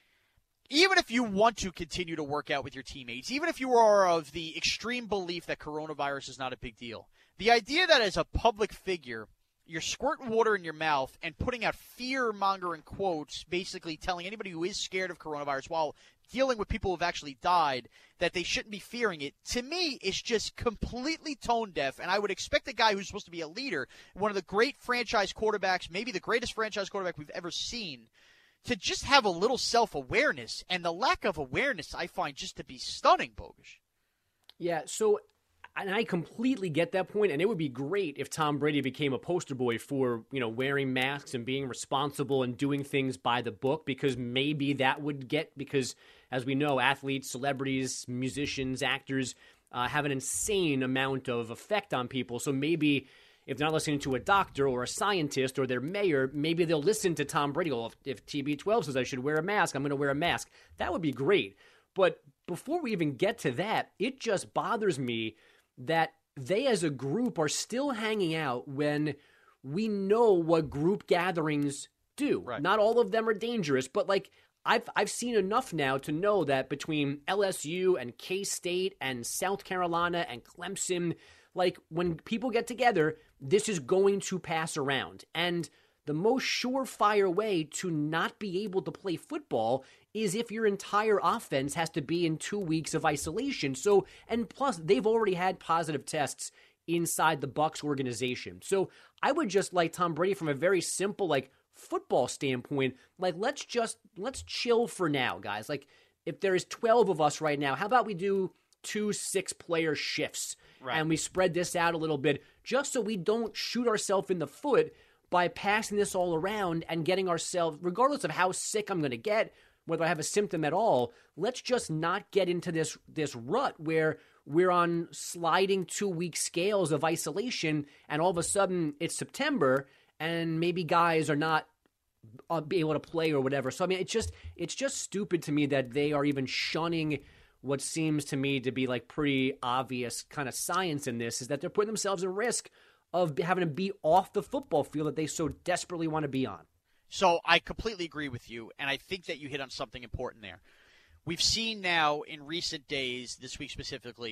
Even if you want to continue to work out with your teammates, even if you are of the extreme belief that coronavirus is not a big deal, the idea that as a public figure, you're squirting water in your mouth and putting out fear-mongering quotes, basically telling anybody who is scared of coronavirus while dealing with people who have actually died that they shouldn't be fearing it, to me, is just completely tone deaf. And I would expect a guy who's supposed to be a leader, one of the great franchise quarterbacks, maybe the greatest franchise quarterback we've ever seen, to just have a little self-awareness. And the lack of awareness I find just to be stunning, Bogus. Yeah, so, and I completely get that point, and it would be great if Tom Brady became a poster boy for, you know, wearing masks and being responsible and doing things by the book, because maybe that would get, because as we know, athletes, celebrities, musicians, actors uh, have an insane amount of effect on people. So maybe if they're not listening to a doctor or a scientist or their mayor, maybe they'll listen to Tom Brady. Well, if, if T B twelve says I should wear a mask, I'm going to wear a mask. That would be great. But before we even get to that, it just bothers me that they as a group are still hanging out when we know what group gatherings do. Right. Not all of them are dangerous, but like I've I've seen enough now to know that between L S U and K-State and South Carolina and Clemson, like when people get together, this is going to pass around. And the most surefire way to not be able to play football is if your entire offense has to be in two weeks of isolation. So, and plus, they've already had positive tests inside the Bucs organization. So I would just like Tom Brady from a very simple, like, football standpoint, like, let's just, let's chill for now, guys. Like, if there's twelve of us right now, how about we do two six-player shifts? Right. And we spread this out a little bit just so we don't shoot ourselves in the foot by passing this all around and getting ourselves, regardless of how sick I'm going to get, whether I have a symptom at all, let's just not get into this this rut where we're on sliding two-week scales of isolation and all of a sudden it's September and maybe guys are not uh, be able to play or whatever. So, I mean, it's just it's just stupid to me that they are even shunning what seems to me to be like pretty obvious kind of science in this, is that they're putting themselves at risk of having to be off the football field that they so desperately want to be on. So I completely agree with you, and I think that you hit on something important there. We've seen now in recent days, this week specifically,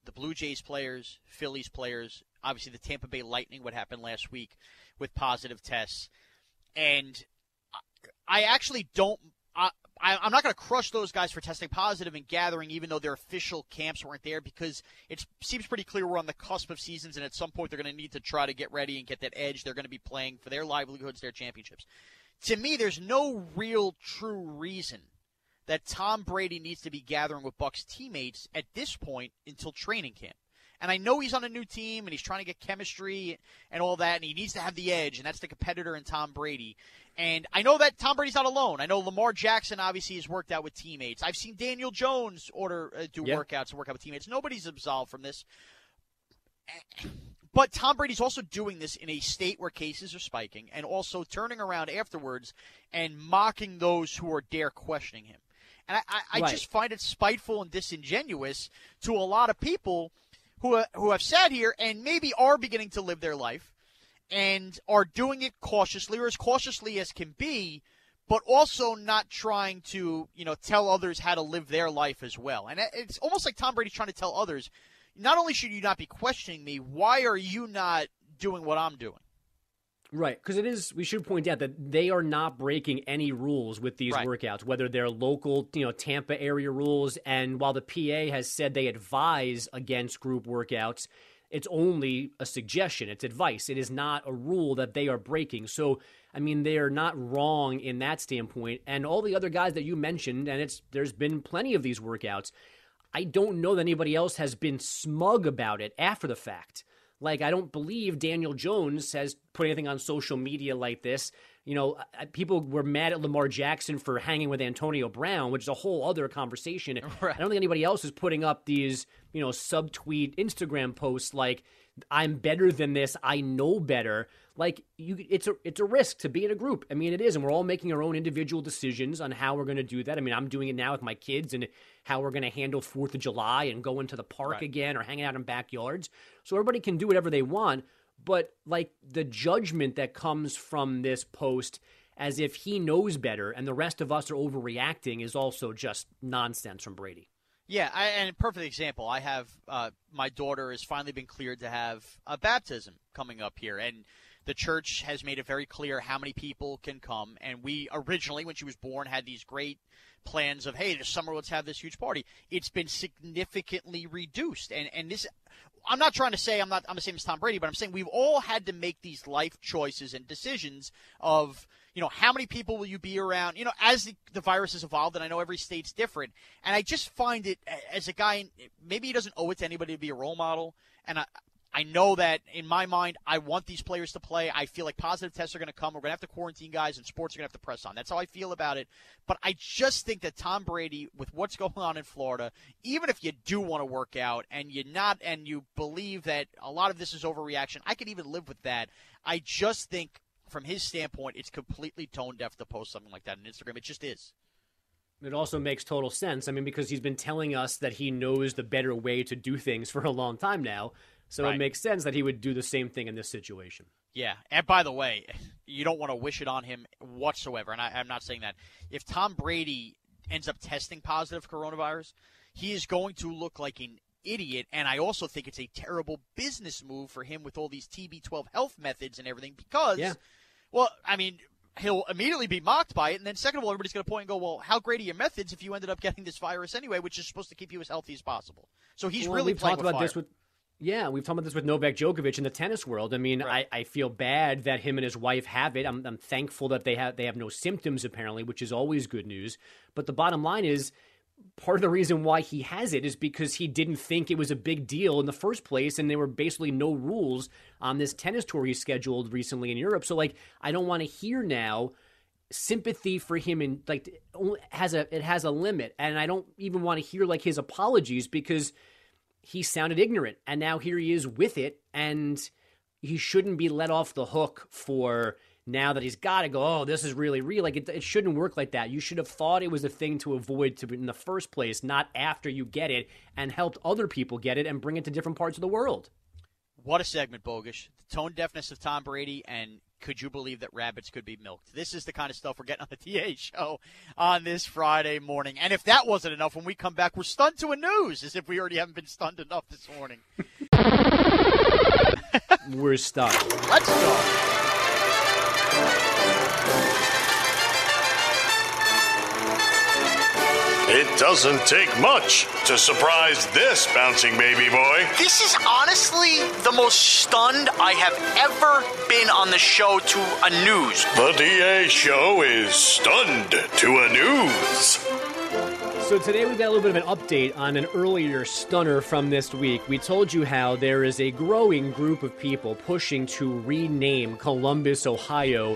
the Blue Jays players, Phillies players, obviously the Tampa Bay Lightning, what happened last week with positive tests. And I actually don't I, I, I'm not going to crush those guys for testing positive and gathering, even though their official camps weren't there, because it seems pretty clear we're on the cusp of seasons, and at some point they're going to need to try to get ready and get that edge. They're going to be playing for their livelihoods, their championships. To me, there's no real true reason that Tom Brady needs to be gathering with Bucs teammates at this point until training camp. And I know he's on a new team, and he's trying to get chemistry and all that, and he needs to have the edge, and that's the competitor in Tom Brady. And I know that Tom Brady's not alone. I know Lamar Jackson obviously has worked out with teammates. I've seen Daniel Jones order uh, do yep. workouts and work out with teammates. Nobody's absolved from this. But Tom Brady's also doing this in a state where cases are spiking, and also turning around afterwards and mocking those who are dare questioning him. And I, I, I right. just find it spiteful and disingenuous to a lot of people who who have sat here and maybe are beginning to live their life and are doing it cautiously, or as cautiously as can be, but also not trying to, you know, tell others how to live their life as well. And it's almost like Tom Brady's trying to tell others, not only should you not be questioning me, why are you not doing what I'm doing? Right, because it is, we should point out that they are not breaking any rules with these right. workouts, whether they're local, you know, Tampa area rules. And while the P A has said they advise against group workouts, it's only a suggestion. It's advice. It is not a rule that they are breaking. So, I mean, they are not wrong in that standpoint. And all the other guys that you mentioned, and it's there's been plenty of these workouts, I don't know that anybody else has been smug about it after the fact. Like, I don't believe Daniel Jones has put anything on social media like this. You know, people were mad at Lamar Jackson for hanging with Antonio Brown, which is a whole other conversation. Right. I don't think anybody else is putting up these, you know, subtweet Instagram posts like, I'm better than this, I know better. Like, you, it's a it's a risk to be in a group. I mean, it is, and we're all making our own individual decisions on how we're going to do that. I mean, I'm doing it now with my kids and how we're going to handle fourth of July and go into the park right. again or hanging out in backyards. So everybody can do whatever they want, but, like, the judgment that comes from this post as if he knows better and the rest of us are overreacting is also just nonsense from Brady. Yeah, I, and a perfect example, I have uh, my daughter has finally been cleared to have a baptism coming up here, and the church has made it very clear how many people can come. And we originally, when she was born, had these great plans of, hey, this summer let's have this huge party. It's been significantly reduced. And and this, I'm not trying to say I'm not I'm the same as Tom Brady, but I'm saying we've all had to make these life choices and decisions of, you know, how many people will you be around, you know, as the, the virus has evolved, and I know every state's different. And I just find it, as a guy, maybe he doesn't owe it to anybody to be a role model. And I I know that in my mind, I want these players to play. I feel like positive tests are going to come. We're going to have to quarantine guys, and sports are going to have to press on. That's how I feel about it. But I just think that Tom Brady, with what's going on in Florida, even if you do want to work out and you're not, and you believe that a lot of this is overreaction, I could even live with that. I just think, from his standpoint, it's completely tone deaf to post something like that on Instagram. It just is. It also makes total sense. I mean, because he's been telling us that he knows the better way to do things for a long time now. So right. It makes sense that he would do the same thing in this situation. Yeah, and by the way, you don't want to wish it on him whatsoever, and I, I'm not saying that. If Tom Brady ends up testing positive for coronavirus, he is going to look like an idiot, and I also think it's a terrible business move for him with all these T B twelve health methods and everything because, yeah. well, I mean, he'll immediately be mocked by it, and then second of all, everybody's going to point and go, well, how great are your methods if you ended up getting this virus anyway, which is supposed to keep you as healthy as possible? So he's well, really we've playing talked with about fire. This with Yeah, we've talked about this with Novak Djokovic in the tennis world. I mean, right. I, I feel bad that him and his wife have it. I'm, I'm thankful that they have they have no symptoms, apparently, which is always good news. But the bottom line is, part of the reason why he has it is because he didn't think it was a big deal in the first place, and there were basically no rules on this tennis tour he scheduled recently in Europe. So, like, I don't want to hear now sympathy for him, and like has a it has a limit, and I don't even want to hear like his apologies because he sounded ignorant, and now here he is with it, and he shouldn't be let off the hook for now that he's got to go, oh, this is really real. Like, it, it shouldn't work like that. You should have thought it was a thing to avoid to, in the first place, not after you get it, and helped other people get it and bring it to different parts of the world. What a segment, Bogusch. The tone deafness of Tom Brady and could you believe that rabbits could be milked? This is the kind of stuff we're getting on the T A show on this Friday morning. And if that wasn't enough, when we come back, we're stunned to a news, as if we already haven't been stunned enough this morning. We're stunned. Let's go. It doesn't take much to surprise this bouncing baby boy. This is honestly the most stunned I have ever been on the show to a news. The D A show is stunned to a news. So today we've got a little bit of an update on an earlier stunner from this week. We told you how there is a growing group of people pushing to rename Columbus, Ohio,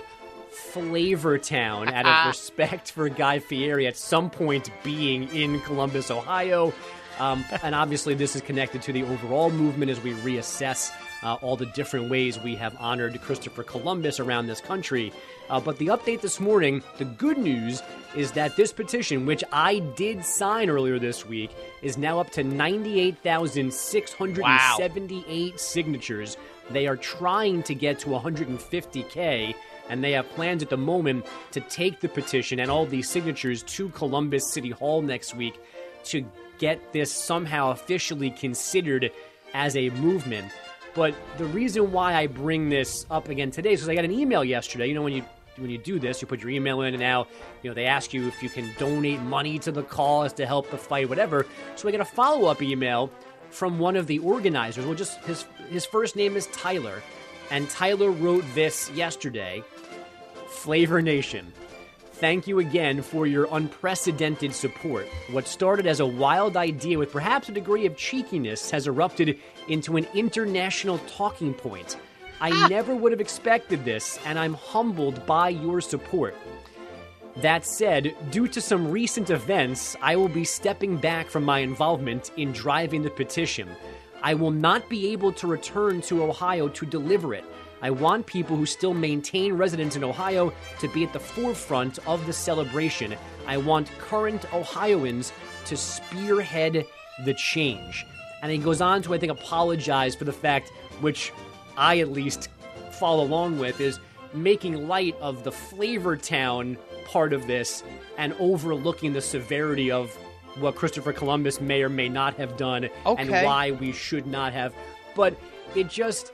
Flavortown out of respect for Guy Fieri at some point being in Columbus, Ohio. Um, and obviously this is connected to the overall movement as we reassess uh, all the different ways we have honored Christopher Columbus around this country. Uh, but the update this morning, the good news is that this petition, which I did sign earlier this week, is now up to ninety-eight thousand six hundred seventy-eight wow. signatures. They are trying to get to one hundred fifty K. And they have plans at the moment to take the petition and all these signatures to Columbus City Hall next week to get this somehow officially considered as a movement. But the reason why I bring this up again today is because I got an email yesterday. You know, when you when you do this, you put your email in, and now you know they ask you if you can donate money to the cause to help the fight, whatever. So I get a follow-up email from one of the organizers. Well, just his his first name is Tyler, and Tyler wrote this yesterday. Flavor Nation, thank you again for your unprecedented support. What started as a wild idea with perhaps a degree of cheekiness has erupted into an international talking point. I ah. never would have expected this, and I'm humbled by your support. That said, due to some recent events, I will be stepping back from my involvement in driving the petition. I will not be able to return to Ohio to deliver it. I want people who still maintain residence in Ohio to be at the forefront of the celebration. I want current Ohioans to spearhead the change. And he goes on to, I think, apologize for the fact, which I at least follow along with, is making light of the Flavortown part of this and overlooking the severity of what Christopher Columbus may or may not have done okay. and why we should not have. But it just...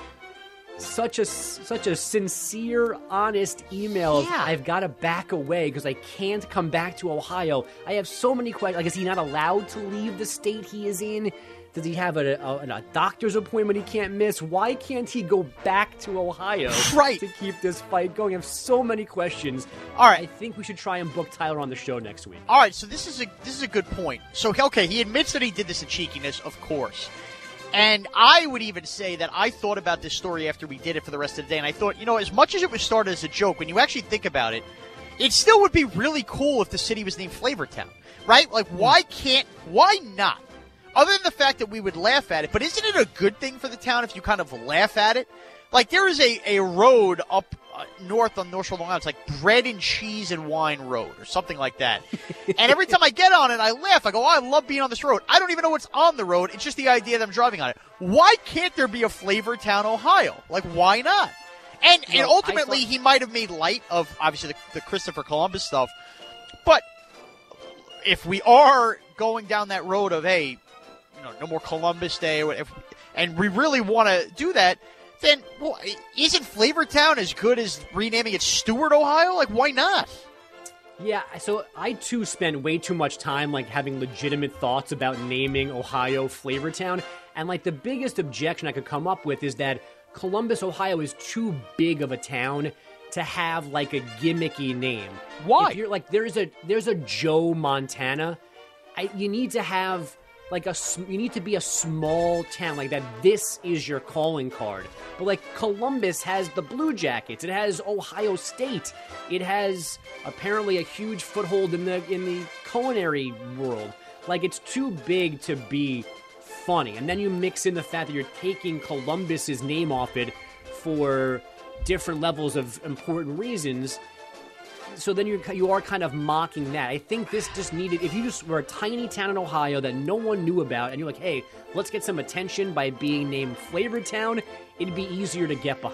Such a such a sincere, honest email. Of, yeah. I've got to back away because I can't come back to Ohio. I have so many questions. Like, is he not allowed to leave the state he is in? Does he have a, a, a doctor's appointment he can't miss? Why can't he go back to Ohio right. to keep this fight going? I have so many questions. All right, I think we should try and book Tyler on the show next week. All right, so this is a this is a good point. So okay, he admits that he did this in cheekiness, of course. And I would even say that I thought about this story after we did it for the rest of the day, and I thought, you know, as much as it was started as a joke, when you actually think about it, it still would be really cool if the city was named Flavortown, right? Like, why can't, why not? Other than the fact that we would laugh at it, but isn't it a good thing for the town if you kind of laugh at it? Like, there is a, a road up uh, north on North Shore, Long Island. It's like Bread and Cheese and Wine Road or something like that. And every time I get on it, I laugh. I go, oh, I love being on this road. I don't even know what's on the road. It's just the idea that I'm driving on it. Why can't there be a Flavortown, Ohio? Like, why not? And well, and ultimately, thought- he might have made light of, obviously, the, the Christopher Columbus stuff. But if we are going down that road of, hey, you know, no more Columbus Day, or whatever, and we really want to do that, then, well, isn't Flavortown as good as renaming it Stewart, Ohio? Like, why not? Yeah, so I, too, spend way too much time, like, having legitimate thoughts about naming Ohio Flavortown. And, like, the biggest objection I could come up with is that Columbus, Ohio is too big of a town to have, like, a gimmicky name. Why? If you're, like, there's a, there's a Joe Montana. I, you need to have... Like a, you need to be a small town like that. This is your calling card. But like Columbus has the Blue Jackets. It has Ohio State. It has apparently a huge foothold in the in the culinary world. Like it's too big to be funny. And then you mix in the fact that you're taking Columbus's name off it for different levels of important reasons. So then you you are kind of mocking that. I think this just needed, if you just were a tiny town in Ohio that no one knew about, and you're like, hey, let's get some attention by being named Flavortown, it'd be easier to get behind.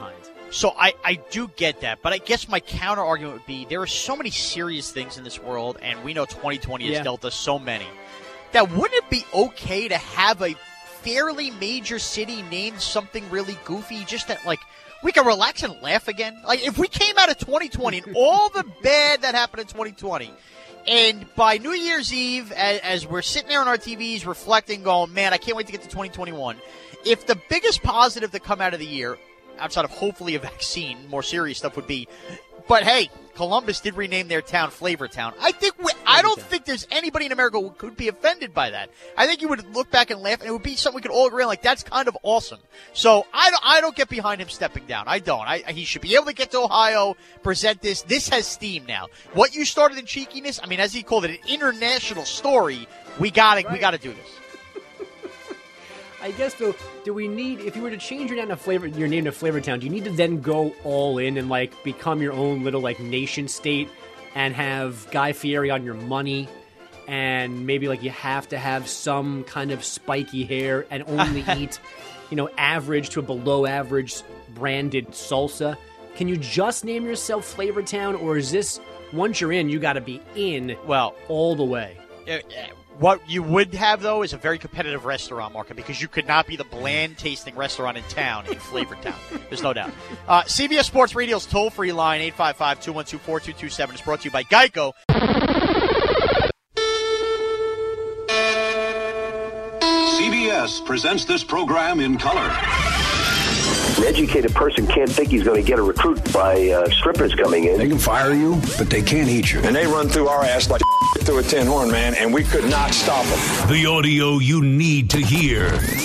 So I, I do get that, but I guess my counter argument would be there are so many serious things in this world, and we know twenty twenty has Yeah. dealt us so many, that wouldn't it be okay to have a fairly major city named something really goofy, just that, like, we can relax and laugh again? Like, if we came out of twenty twenty and all the bad that happened in twenty twenty, and by New Year's Eve, as, as we're sitting there on our T Vs reflecting, going, man, I can't wait to get to twenty twenty-one, if the biggest positive that come out of the year, outside of hopefully a vaccine, more serious stuff would be, but hey, Columbus did rename their town Flavor Town. I think we, I don't think there's anybody in America who could be offended by that. I think you would look back and laugh, and it would be something we could all agree on. Like, that's kind of awesome. So I don't, I don't get behind him stepping down. I don't. I, he should be able to get to Ohio, present this. This has steam now. What you started in cheekiness, I mean, as he called it, an international story. We gotta, right. we gotta do this. I guess, though, do we need, if you were to change your name to Flavor, your name to Flavor Town, do you need to then go all in and, like, become your own little, like, nation state and have Guy Fieri on your money, and maybe, like, you have to have some kind of spiky hair and only eat, you know, average to a below average branded salsa? Can you just name yourself Flavor Town, or is this, once you're in, you got to be in well all the way? Uh, What you would have, though, is a very competitive restaurant market, because you could not be the bland-tasting restaurant in town in Flavor Town. There's no doubt. Uh, C B S Sports Radio's toll-free line, eight five five, two one two, four two two seven, is brought to you by Geico. C B S presents this program in color. An educated person can't think he's going to get a recruit by uh, strippers coming in. They can fire you, but they can't eat you. And they run through our ass like through a tin horn, man, and we could not stop them. The audio you need to hear.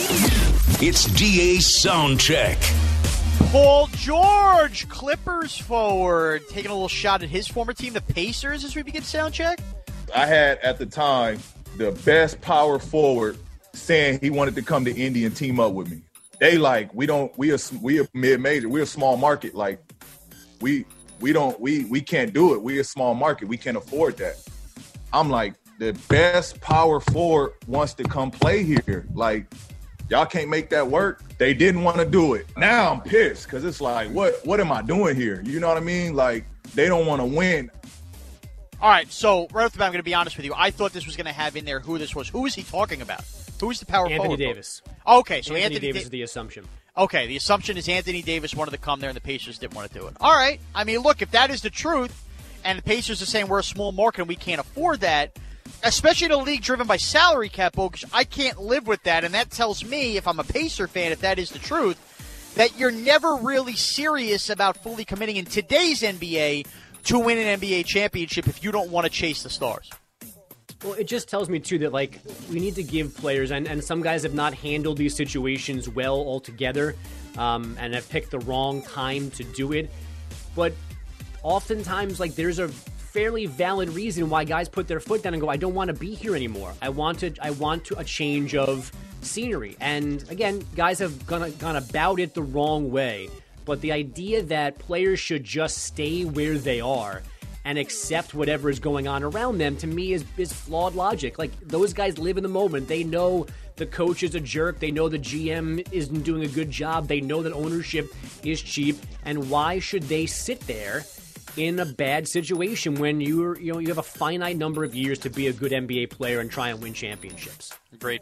It's D A's Soundcheck. Paul George, Clippers forward, taking a little shot at his former team, the Pacers, as we begin Soundcheck. I had, at the time, the best power forward saying he wanted to come to Indy and team up with me. They like, we don't, we are, we are mid-major, we're a small market. Like, we we don't, we we can't do it. We're a small market. We can't afford that. I'm like, the best power forward wants to come play here. Like, y'all can't make that work. They didn't want to do it. Now I'm pissed, because it's like, what what am I doing here? You know what I mean? Like, they don't want to win. All right, so right off the bat, I'm going to be honest with you. I thought this was going to have in there who this was. Who is he talking about? Who is the power Anthony forward? Davis. Okay, so Anthony, Anthony Davis da- is the assumption. Okay, the assumption is Anthony Davis wanted to come there and the Pacers didn't want to do it. All right. I mean, look, if that is the truth and the Pacers are saying we're a small market and we can't afford that, especially in a league driven by salary cap, Bogusch, I can't live with that. And that tells me, if I'm a Pacer fan, if that is the truth, that you're never really serious about fully committing in today's N B A to win an N B A championship if you don't want to chase the stars. Well, it just tells me, too, that, like, we need to give players, and, and some guys have not handled these situations well altogether um, and have picked the wrong time to do it. But oftentimes, like, there's a fairly valid reason why guys put their foot down and go, I don't want to be here anymore. I want to, I want to, a change of scenery. And, again, guys have gone, gone about it the wrong way. But the idea that players should just stay where they are and accept whatever is going on around them, to me, is, is flawed logic. Like, those guys live in the moment. They know the coach is a jerk. They know the G M isn't doing a good job. They know that ownership is cheap. And why should they sit there in a bad situation when you're, you know, you have a finite number of years to be a good N B A player and try and win championships? Great.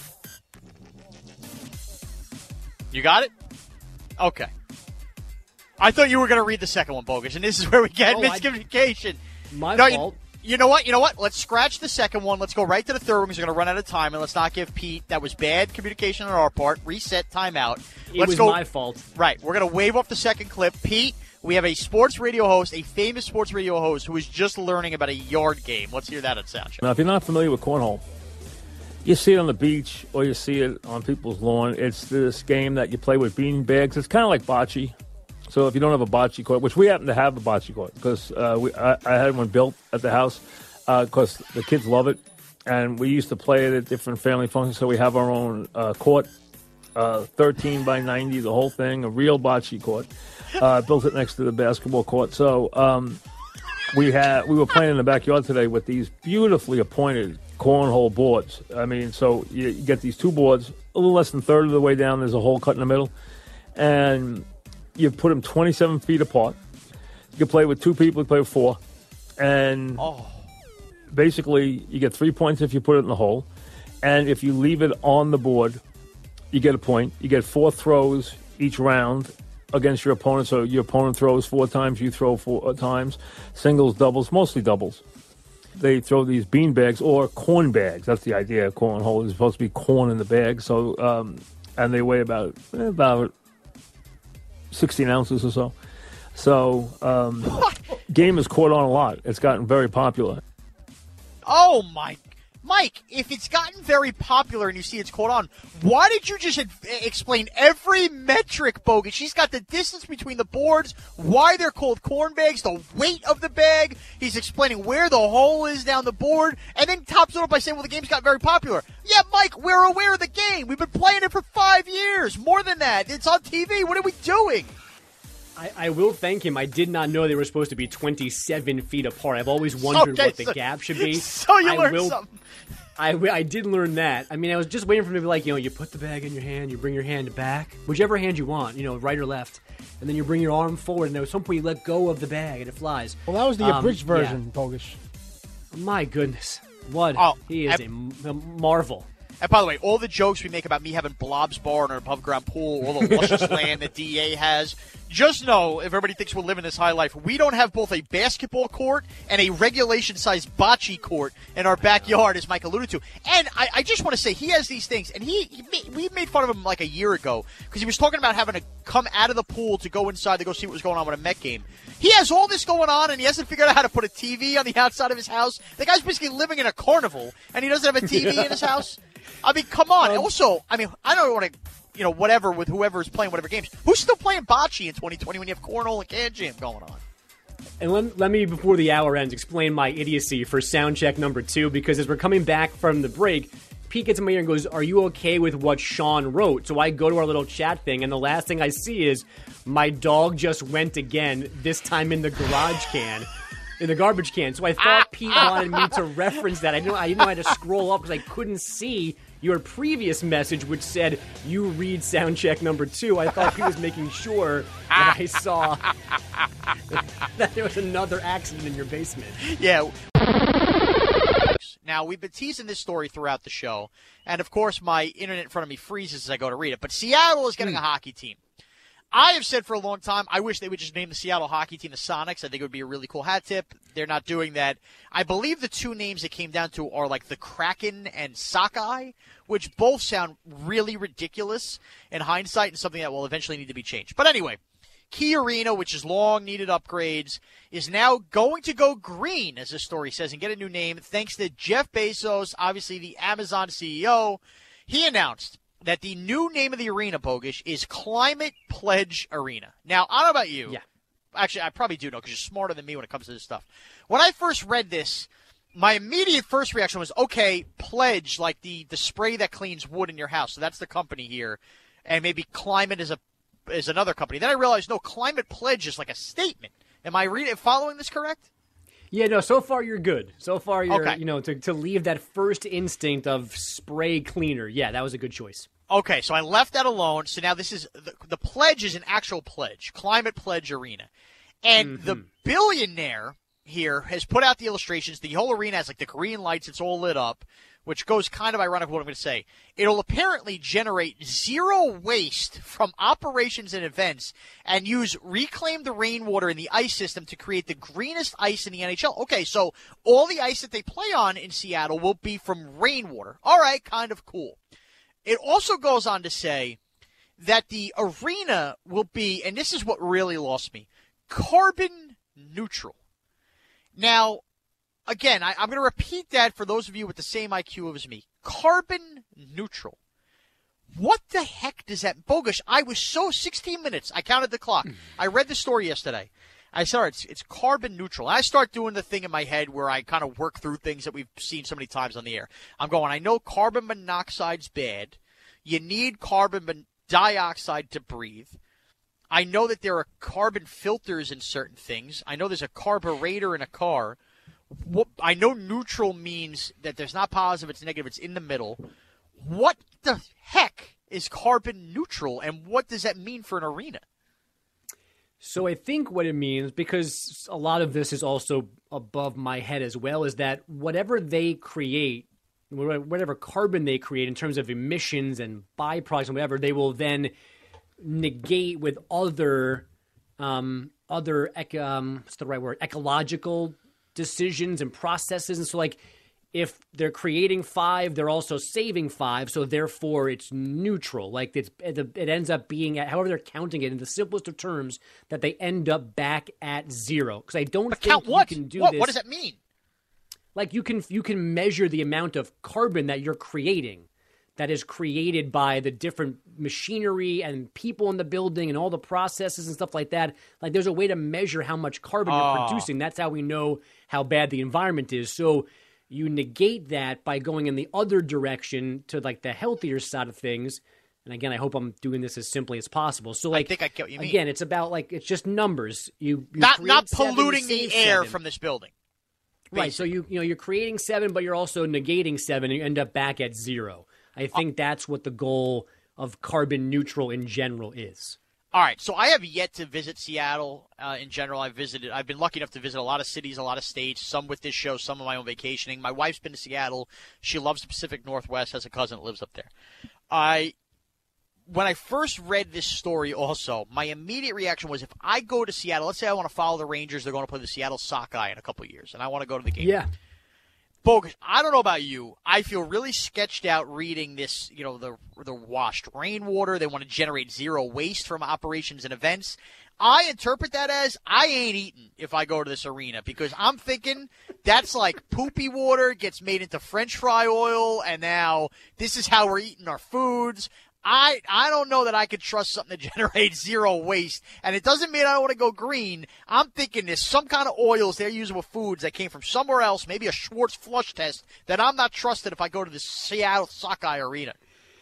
You got it? Okay. I thought you were going to read the second one, Bogusch, and this is where we get oh, miscommunication. I, my no, fault. You, you know what? You know what? Let's scratch the second one. Let's go right to the third one because we're going to run out of time, and let's not give Pete, that was bad communication on our part, reset, timeout. It let's was go, my fault. Right. We're going to wave off the second clip. Pete, we have a sports radio host, a famous sports radio host, who is just learning about a yard game. Let's hear that on Soundcheck. Now, if you're not familiar with cornhole, you see it on the beach or you see it on people's lawn. It's this game that you play with bean bags. It's kind of like bocce. So if you don't have a bocce court, which we happen to have a bocce court because uh, we, I, I had one built at the house because uh, the kids love it. And we used to play it at different family functions. So we have our own uh, court, uh, thirteen by ninety, the whole thing, a real bocce court. Uh, built it next to the basketball court. So um, we had we were playing in the backyard today with these beautifully appointed cornhole boards. I mean, so you, you get these two boards, a little less than a third of the way down, there's a hole cut in the middle. And you put them twenty-seven feet apart. You can play with two people, you play with four. And oh. basically, you get three points if you put it in the hole. And if you leave it on the board, you get a point. You get four throws each round against your opponent. So your opponent throws four times, you throw four times. Singles, doubles, mostly doubles. They throw these bean bags or corn bags. That's the idea. Cornhole is supposed to be corn in the bag. So, um, and they weigh about about sixteen ounces or so. So, um, game has caught on a lot. It's gotten very popular. Oh my, Mike! If it's gotten very popular and you see it's caught on, why did you just ad- explain every metric, Bogus? She's got the distance between the boards, why they're called corn bags, the weight of the bag. He's explaining where the hole is down the board, and then tops it up by saying, well, the game's got very popular. Yeah, Mike, we're aware of the game. We've been playing it for five years. More than that. It's on T V. What are we doing? I, I will thank him. I did not know they were supposed to be twenty-seven feet apart. I've always wondered okay, what the so, gap should be. So you I learned will, something. I, I did learn that. I mean, I was just waiting for him to be like, you know, you put the bag in your hand, you bring your hand back, whichever hand you want, you know, right or left, and then you bring your arm forward, and at some point you let go of the bag, and it flies. Well, that was the um, abridged version, yeah. Bogus. My goodness. What? Oh, he is I, a, a marvel. And by the way, all the jokes we make about me having Blob's Bar in an above-ground pool, all the luscious land that D A has, just know, if everybody thinks we're living this high life, we don't have both a basketball court and a regulation-sized bocce court in our backyard, as Mike alluded to. And I, I just want to say, he has these things, and he, he made, we made fun of him like a year ago because he was talking about having to come out of the pool to go inside to go see what was going on with a Met game. He has all this going on, and he hasn't figured out how to put a T V on the outside of his house. The guy's basically living in a carnival, and he doesn't have a T V in his house. I mean, come on. Um, also, I mean, I don't want to, you know, whatever with whoever's playing whatever games. Who's still playing bocce in twenty twenty when you have cornhole and can jam going on? And let, let me, before the hour ends, explain my idiocy for sound check number two, because as we're coming back from the break, Pete gets in my ear and goes, are you okay with what Sean wrote? So I go to our little chat thing, and the last thing I see is my dog just went again, this time in the garage can. In the garbage can. So I thought Pete wanted me to reference that. I didn't, I didn't know how to scroll up because I couldn't see your previous message, which said, you read sound check number two. I thought Pete was making sure that I saw that there was another accident in your basement. Yeah. Now, we've been teasing this story throughout the show, and of course my internet in front of me freezes as I go to read it, but Seattle is getting mm. a hockey team. I have said for a long time, I wish they would just name the Seattle hockey team the Sonics. I think it would be a really cool hat tip. They're not doing that. I believe the two names it came down to are like the Kraken and Sockeye, which both sound really ridiculous in hindsight and something that will eventually need to be changed. But anyway, Key Arena, which has long needed upgrades, is now going to go green, as this story says, and get a new name thanks to Jeff Bezos, obviously the Amazon C E O. He announced that the new name of the arena, Bogish, is Climate Pledge Arena. Now, I don't know about you. Yeah. Actually, I probably do know because you're smarter than me when it comes to this stuff. When I first read this, my immediate first reaction was, okay, pledge, like the, the spray that cleans wood in your house. So that's the company here. And maybe Climate is a is another company. Then I realized, no, Climate Pledge is like a statement. Am I reading, following this correct? Yeah, no, so far you're good. So far you're, okay. you know, to, to leave that first instinct of spray cleaner. Yeah, that was a good choice. Okay, so I left that alone. So now this is, the, the pledge is an actual pledge, Climate Pledge Arena. And mm-hmm. the billionaire here has put out the illustrations. The whole arena has like the green lights. It's all lit up, which goes kind of ironic with what I'm going to say. It'll apparently generate zero waste from operations and events and use reclaimed rainwater in the ice system to create the greenest ice in the N H L. Okay, so all the ice that they play on in Seattle will be from rainwater. All right, kind of cool. It also goes on to say that the arena will be, and this is what really lost me, carbon neutral. Now, again, I, I'm going to repeat that for those of you with the same I Q as me. Carbon neutral. What the heck does that... Bogus, I was so... sixteen minutes. I counted the clock. I read the story yesterday. I saw it's, it's carbon neutral. I start doing the thing in my head where I kind of work through things that we've seen so many times on the air. I'm going, I know carbon monoxide's bad. You need carbon dioxide to breathe. I know that there are carbon filters in certain things. I know there's a carburetor in a car. What, I know neutral means that there's not positive, it's negative, it's in the middle. What the heck is carbon neutral, and what does that mean for an arena? So I think what it means, because a lot of this is also above my head as well, is that whatever they create, whatever carbon they create in terms of emissions and byproducts and whatever, they will then negate with other, um, other um, what's the right word, ecological decisions and processes. And so, like, if they're creating five, they're also saving five, so therefore it's neutral. Like it's, it ends up being, at, however they're counting it in the simplest of terms, that they end up back at zero. Because I don't but think count what? you can do what? this. What does that mean? Like you can you can measure the amount of carbon that you're creating, that is created by the different machinery and people in the building and all the processes and stuff like that. Like there's a way to measure how much carbon oh. you're producing. That's how we know how bad the environment is. So you negate that by going in the other direction to like the healthier side of things. And again, I hope I'm doing this as simply as possible. So like, I think I get what you mean. Again, it's about like, it's just numbers. You, you not not seven, polluting the air seven. from this building. Right. Basically. So you you know you're creating seven, but you're also negating seven, and you end up back at zero. I think that's what the goal of carbon neutral in general is. All right, so I have yet to visit Seattle uh, in general. I've visited, I've been lucky enough to visit a lot of cities, a lot of states, some with this show, some of my own vacationing. My wife's been to Seattle. She loves the Pacific Northwest, has a cousin that lives up there. I, when I first read this story also, my immediate reaction was if I go to Seattle, let's say I want to follow the Rangers, they're going to play the Seattle Sockeye in a couple of years, and I want to go to the game. Yeah. Bogus. I don't know about you. I feel really sketched out reading this, you know, the the washed rainwater. They want to generate zero waste from operations and events. I interpret that as I ain't eating if I go to this arena because I'm thinking that's like poopy water gets made into French fry oil, and now this is how we're eating our foods. I I don't know that I could trust something to generate zero waste, and it doesn't mean I don't want to go green. I'm thinking there's some kind of oils they're using with foods that came from somewhere else, maybe a Schwartz flush test, that I'm not trusted if I go to the Seattle Sockeye Arena.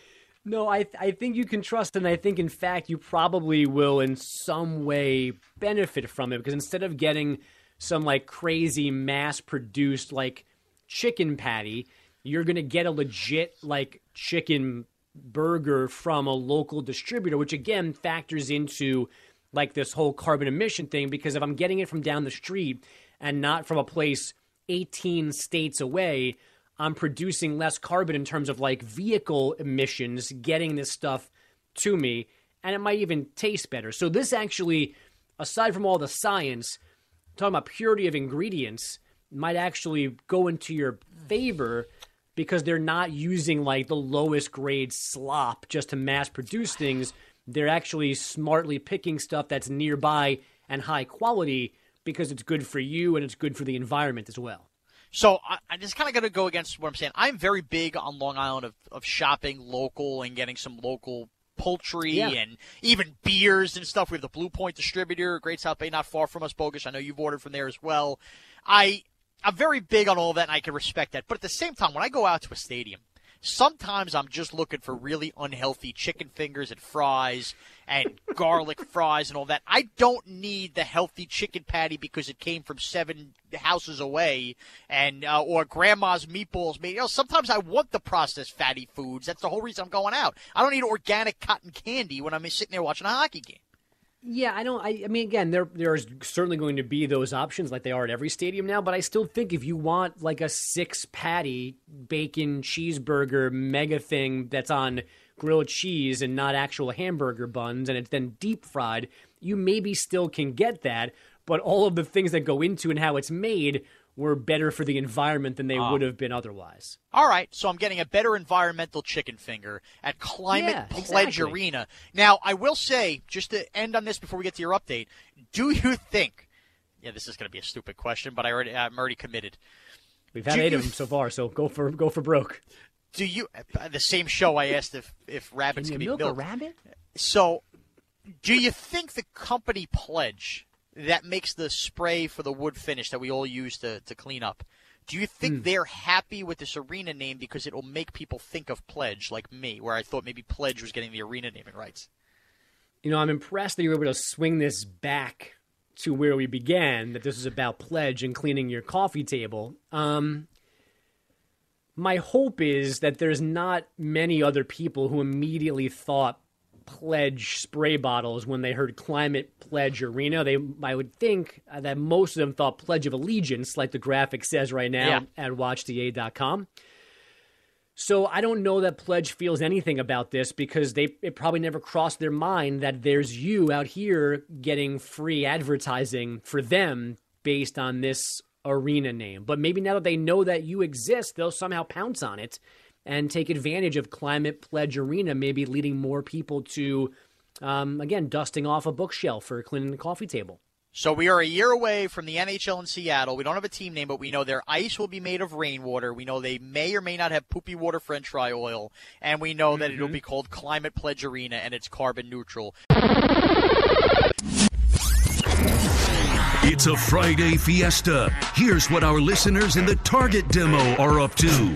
No, I I think you can trust, and I think, in fact, you probably will in some way benefit from it, because instead of getting some, like, crazy mass-produced, like, chicken patty, you're going to get a legit, like, chicken burger from a local distributor, which again factors into like this whole carbon emission thing, because if I'm getting it from down the street and not from a place eighteen states away, I'm producing less carbon in terms of like vehicle emissions getting this stuff to me, and it might even taste better. So this actually, aside from all the science, talking about purity of ingredients, might actually go into your favor, because they're not using like the lowest grade slop just to mass produce things. They're actually smartly picking stuff that's nearby and high quality because it's good for you and it's good for the environment as well. So I, I just kind of got to go against what I'm saying. I'm very big on Long Island of, of shopping local and getting some local poultry yeah. and even beers and stuff. We have the Blue Point distributor, Great South Bay, not far from us, Bogus. I know you've ordered from there as well. I... I'm very big on all that, and I can respect that. But at the same time, when I go out to a stadium, sometimes I'm just looking for really unhealthy chicken fingers and fries and garlic fries and all that. I don't need the healthy chicken patty because it came from seven houses away, and uh, or grandma's meatballs. You know, sometimes I want the processed fatty foods. That's the whole reason I'm going out. I don't need organic cotton candy when I'm sitting there watching a hockey game. Yeah, I don't. I, I mean, again, there there's certainly going to be those options like they are at every stadium now. But I still think if you want like a six patty bacon cheeseburger mega thing that's on grilled cheese and not actual hamburger buns, and it's then deep fried, you maybe still can get that. But all of the things that go into and how it's made were better for the environment than they um, would have been otherwise. All right, so I'm getting a better environmental chicken finger at Climate yeah, Pledge exactly. Arena. Now, I will say, just to end on this before we get to your update, do you think, yeah, this is going to be a stupid question, but I already, I'm already committed. We've had do eight you, of them so far, so go for go for broke. Do you, the same show I asked if, if rabbits can could you be milk milked. a rabbit? So, do you think the company Pledge that makes the spray for the wood finish that we all use to, to clean up, do you think mm. they're happy with this arena name because it will make people think of Pledge like me, where I thought maybe Pledge was getting the arena naming rights? You know, I'm impressed that you were able to swing this back to where we began, that this is about Pledge and cleaning your coffee table. Um, my hope is that there's not many other people who immediately thought Pledge spray bottles when they heard Climate Pledge Arena. They, I would think that most of them thought Pledge of Allegiance, like the graphic says right now Yeah. at watch D A dot com. So I don't know that Pledge feels anything about this because they it probably never crossed their mind that there's you out here getting free advertising for them based on this arena name. But maybe now that they know that you exist, they'll somehow pounce on it and take advantage of Climate Pledge Arena, maybe leading more people to, um, again, dusting off a bookshelf or cleaning the coffee table. So we are a year away from the N H L in Seattle. We don't have a team name, but we know their ice will be made of rainwater. We know they may or may not have poopy water French fry oil. And we know that Mm-hmm. it'll be called Climate Pledge Arena, and it's carbon neutral. It's a Friday fiesta. Here's what our listeners in the Target demo are up to.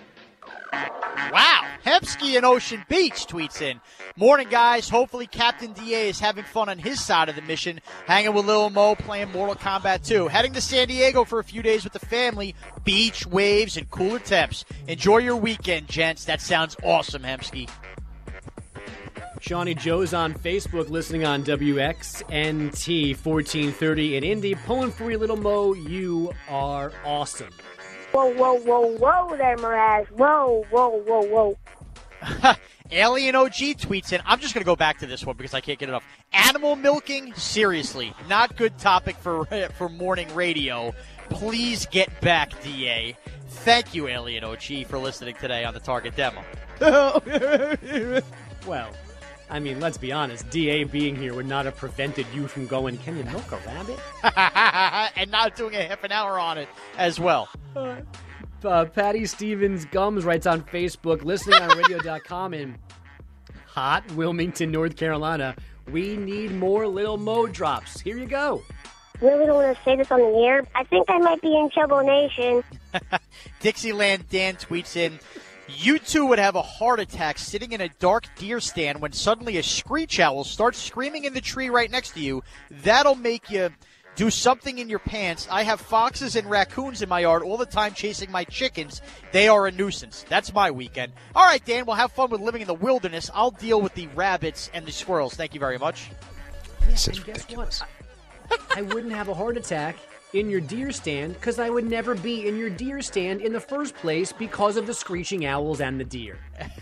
Wow. Hemsky in Ocean Beach tweets in, morning, guys. Hopefully Captain D A is having fun on his side of the mission, hanging with Lil Mo, playing Mortal Kombat two. Heading to San Diego for a few days with the family. Beach, waves, and cooler temps. Enjoy your weekend, gents. That sounds awesome, Hemsky. Shawnee Joe's on Facebook, listening on W X N T fourteen thirty in Indy. Pulling for you, Little Mo. You are awesome. Whoa, whoa, whoa, whoa there, Mraz. Whoa, whoa, whoa, whoa. Alien O G tweets in, I'm just going to go back to this one because I can't get enough. Animal milking? Seriously. Not good topic for for morning radio. Please get back, D A. Thank you, Alien O G, for listening today on the Target Demo. Well, I mean, let's be honest. D A being here would not have prevented you from going, can you milk a rabbit? And not doing a half an hour on it as well. Uh, Patty Stevens Gums writes on Facebook, listening on radio dot com in hot Wilmington, North Carolina. We need more Little Mo drops. Here you go. Really don't want to say this on the air. I think I might be in Trouble Nation. Dixieland Dan tweets in, you two would have a heart attack sitting in a dark deer stand when suddenly a screech owl starts screaming in the tree right next to you. That'll make you do something in your pants. I have foxes and raccoons in my yard all the time chasing my chickens. They are a nuisance. That's my weekend. All right, Dan, we'll have fun with living in the wilderness. I'll deal with the rabbits and the squirrels. Thank you very much. Yes, and guess what? I wouldn't have a heart attack in your deer stand because I would never be in your deer stand in the first place because of the screeching owls and the deer.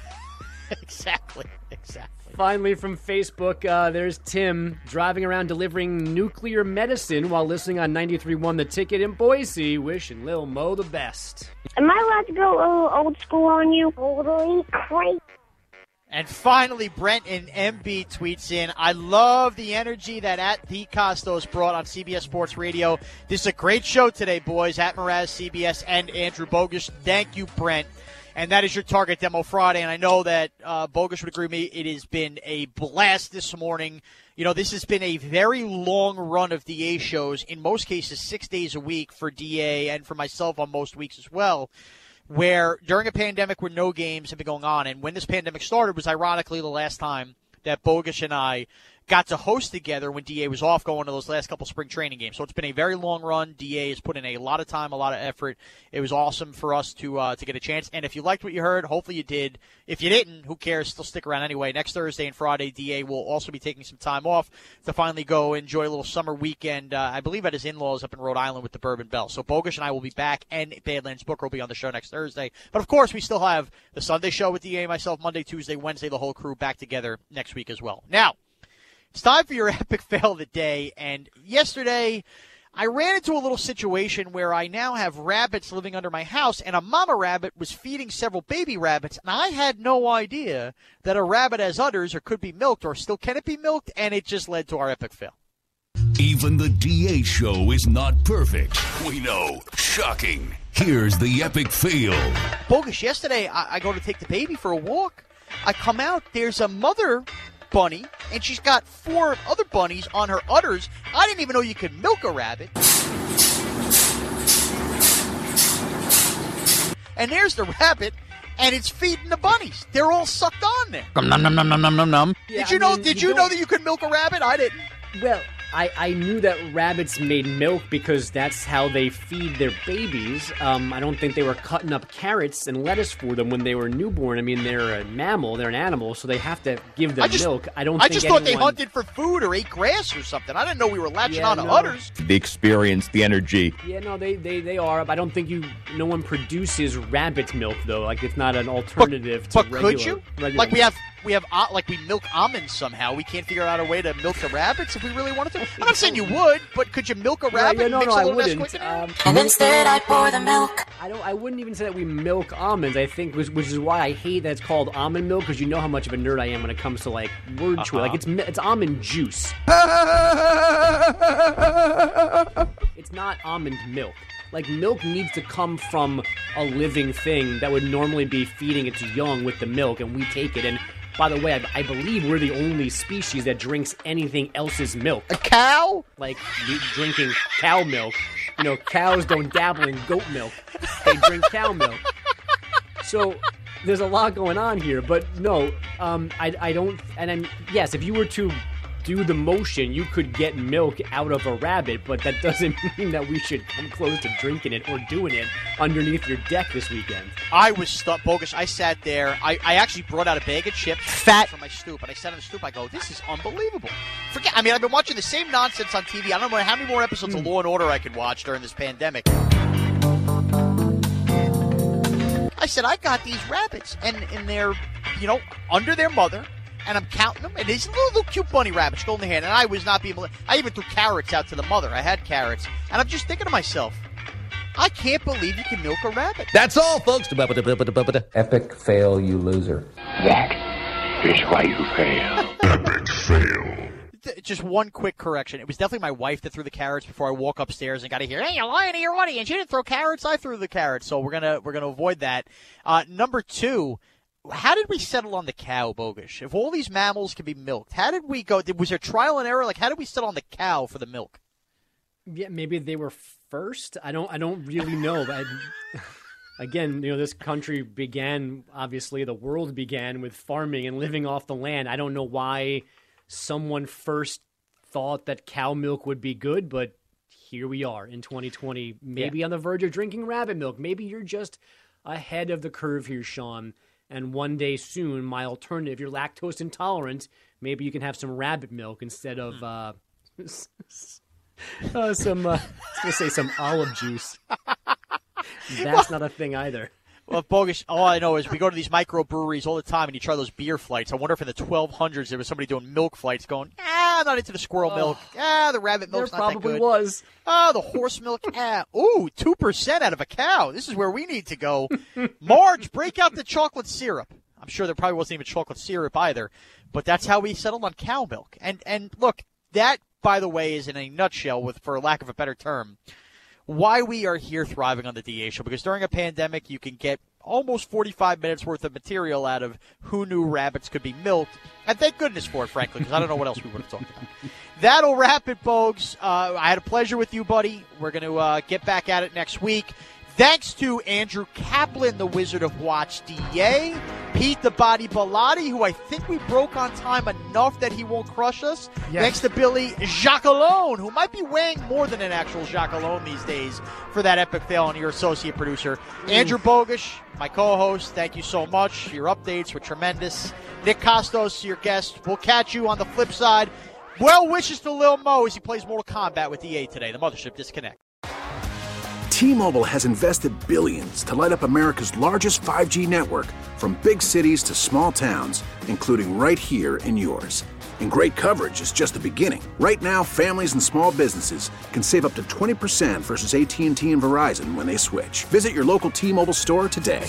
Exactly, exactly. Finally, from Facebook, uh, there's Tim driving around delivering nuclear medicine while listening on ninety-three point one The Ticket in Boise, wishing Lil Mo the best. Am I allowed to go uh, old school on you? Holy crap. And finally, Brent in M B tweets in, I love the energy that at the Costos brought on C B S Sports Radio. This is a great show today, boys. At Mraz, C B S, and Andrew Bogusch. Thank you, Brent. And that is your Target Demo Friday. And I know that uh, Bogusch would agree with me. It has been a blast this morning. You know, this has been a very long run of D A shows, in most cases six days a week for D A and for myself on most weeks as well, where during a pandemic where no games have been going on, and when this pandemic started was ironically the last time that Bogusch and I got to host together when D A was off going to those last couple spring training games. So it's been a very long run. D A has put in a lot of time, a lot of effort. It was awesome for us to uh, to get a chance. And if you liked what you heard, hopefully you did. If you didn't, who cares? Still stick around anyway. Next Thursday and Friday, D A will also be taking some time off to finally go enjoy a little summer weekend, uh, I believe at his in-laws up in Rhode Island with the Bourbon Bell. So Bogusch and I will be back, and Badlands Booker will be on the show next Thursday. But, of course, we still have the Sunday show with D A, myself, Monday, Tuesday, Wednesday, the whole crew back together next week as well. Now, it's time for your epic fail of the day, and yesterday I ran into a little situation where I now have rabbits living under my house, and a mama rabbit was feeding several baby rabbits, and I had no idea that a rabbit has udders or could be milked or still can it be milked, and it just led to our epic fail. Even the D A show is not perfect. We know. Shocking. Here's the epic fail. Bogusch, yesterday I, I go to take the baby for a walk. I come out, there's a mother bunny, and she's got four other bunnies on her udders. I didn't even know you could milk a rabbit. And there's the rabbit, and it's feeding the bunnies. They're all sucked on there. Nom nom nom nom nom nom nom. Did you know? Did you know that you could milk a rabbit? I didn't. Well, I, I knew that rabbits made milk because that's how they feed their babies. Um, I don't think they were cutting up carrots and lettuce for them when they were newborn. I mean, they're a mammal, they're an animal, so they have to give them I just, milk. I don't I think just anyone... thought they hunted for food or ate grass or something. I didn't know we were latching Yeah, on to no. udders. The experience, the energy. Yeah, no, they, they, they are. But I don't think you. No one produces rabbit milk though. Like it's not an alternative But, to but regular. could you? regular Like we milk. have, we have, uh, like we milk almonds somehow. We can't figure out a way to milk the rabbits if we really wanted to. I'm not saying you would, but could you milk a Yeah, rabbit? yeah, and no, mix no, a I little wouldn't. Nesquik in there? Um, And instead I pour the milk. I don't. I wouldn't even say that we milk almonds. I think, which, which is why I hate that it's called almond milk, because you know how much of a nerd I am when it comes to like word choice. Uh-huh. Like it's mi- it's almond juice. It's not almond milk. Like milk needs to come from a living thing that would normally be feeding its young with the milk, and we take it. And by the way, I, I believe we're the only species that drinks anything else's milk. A cow? Like me drinking cow milk. You know, cows don't dabble in goat milk. They drink cow milk. So there's a lot going on here, but no, um, I, I don't. And I'm, yes, if you were to do the motion, you could get milk out of a rabbit, but that doesn't mean that we should come close to drinking it or doing it underneath your deck this weekend. I was stuck, bogus. I sat there. I, I actually brought out a bag of chips, fat from my stoop, and I sat on the stoop. I go, this is unbelievable. Forget. I mean, I've been watching the same nonsense on T V. I don't know how many more episodes of Law and Order I could watch during this pandemic. I said, I got these rabbits, and, and they're, you know, under their mother, and I'm counting them, and these little, little cute bunny rabbits go in the hand, and I was not being able to, I even threw carrots out to the mother. I had carrots, and I'm just thinking to myself, I can't believe you can milk a rabbit. That's all, folks. Epic fail, you loser. That is why you fail. Epic fail. Th- Just one quick correction. It was definitely my wife that threw the carrots before I walk upstairs and got to hear, "Hey, you're lying to your audience. You didn't throw carrots. I threw the carrots." So we're gonna we're gonna avoid that. Uh, number two, how did we settle on the cow, Bogish? If all these mammals can be milked, how did we go? Did, was there trial and error? Like, how did we settle on the cow for the milk? Yeah, maybe they were first. I don't. I don't really know. But I, again, you know, this country began. Obviously, the world began with farming and living off the land. I don't know why someone first thought that cow milk would be good, but here we are in twenty twenty, maybe yeah. on the verge of drinking rabbit milk. Maybe you're just ahead of the curve here, Sean. And one day soon, my alternative, if you're lactose intolerant, maybe you can have some rabbit milk instead of uh, uh, some, uh, I was going to say some olive juice. That's not a thing either. Well, Bogish, all I know is we go to these microbreweries all the time and you try those beer flights. I wonder if in the twelve hundreds there was somebody doing milk flights going, ah, I'm not into the squirrel Oh. milk. Ah, the rabbit milk's There not that probably good. was. Ah, the horse milk. Ah, ooh, two percent out of a cow. This is where we need to go. Marge, break out the chocolate syrup. I'm sure there probably wasn't even chocolate syrup either, but that's how we settled on cow milk. And and look, that, by the way, is in a nutshell, with for lack of a better term, why we are here thriving on the D A show. Because during a pandemic, you can get almost forty-five minutes worth of material out of who knew rabbits could be milked. And thank goodness for it, frankly, because I don't know what else we would have talked about. That'll wrap it, Bogues. Uh, I had a pleasure with you, buddy. We're going to uh, get back at it next week. Thanks to Andrew Kaplan, the Wizard of Watch D A, Pete the Body Bilotti, who I think we broke on time enough that he won't crush us. Yes. Thanks to Billy Jacquelone, who might be weighing more than an actual Jacquelone these days for that epic fail, and your associate producer. Andrew Bogish, my co-host, thank you so much. Your updates were tremendous. Nick Costos, your guest. We'll catch you on the flip side. Well wishes to Lil Mo as he plays Mortal Kombat with E A today. The Mothership Disconnect. T-Mobile has invested billions to light up America's largest five G network, from big cities to small towns, including right here in yours. And great coverage is just the beginning. Right now, families and small businesses can save up to twenty percent versus A T and T and Verizon when they switch. Visit your local T-Mobile store today.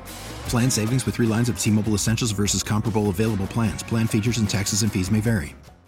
Plan savings with three lines of T-Mobile Essentials versus comparable available plans. Plan features and taxes and fees may vary.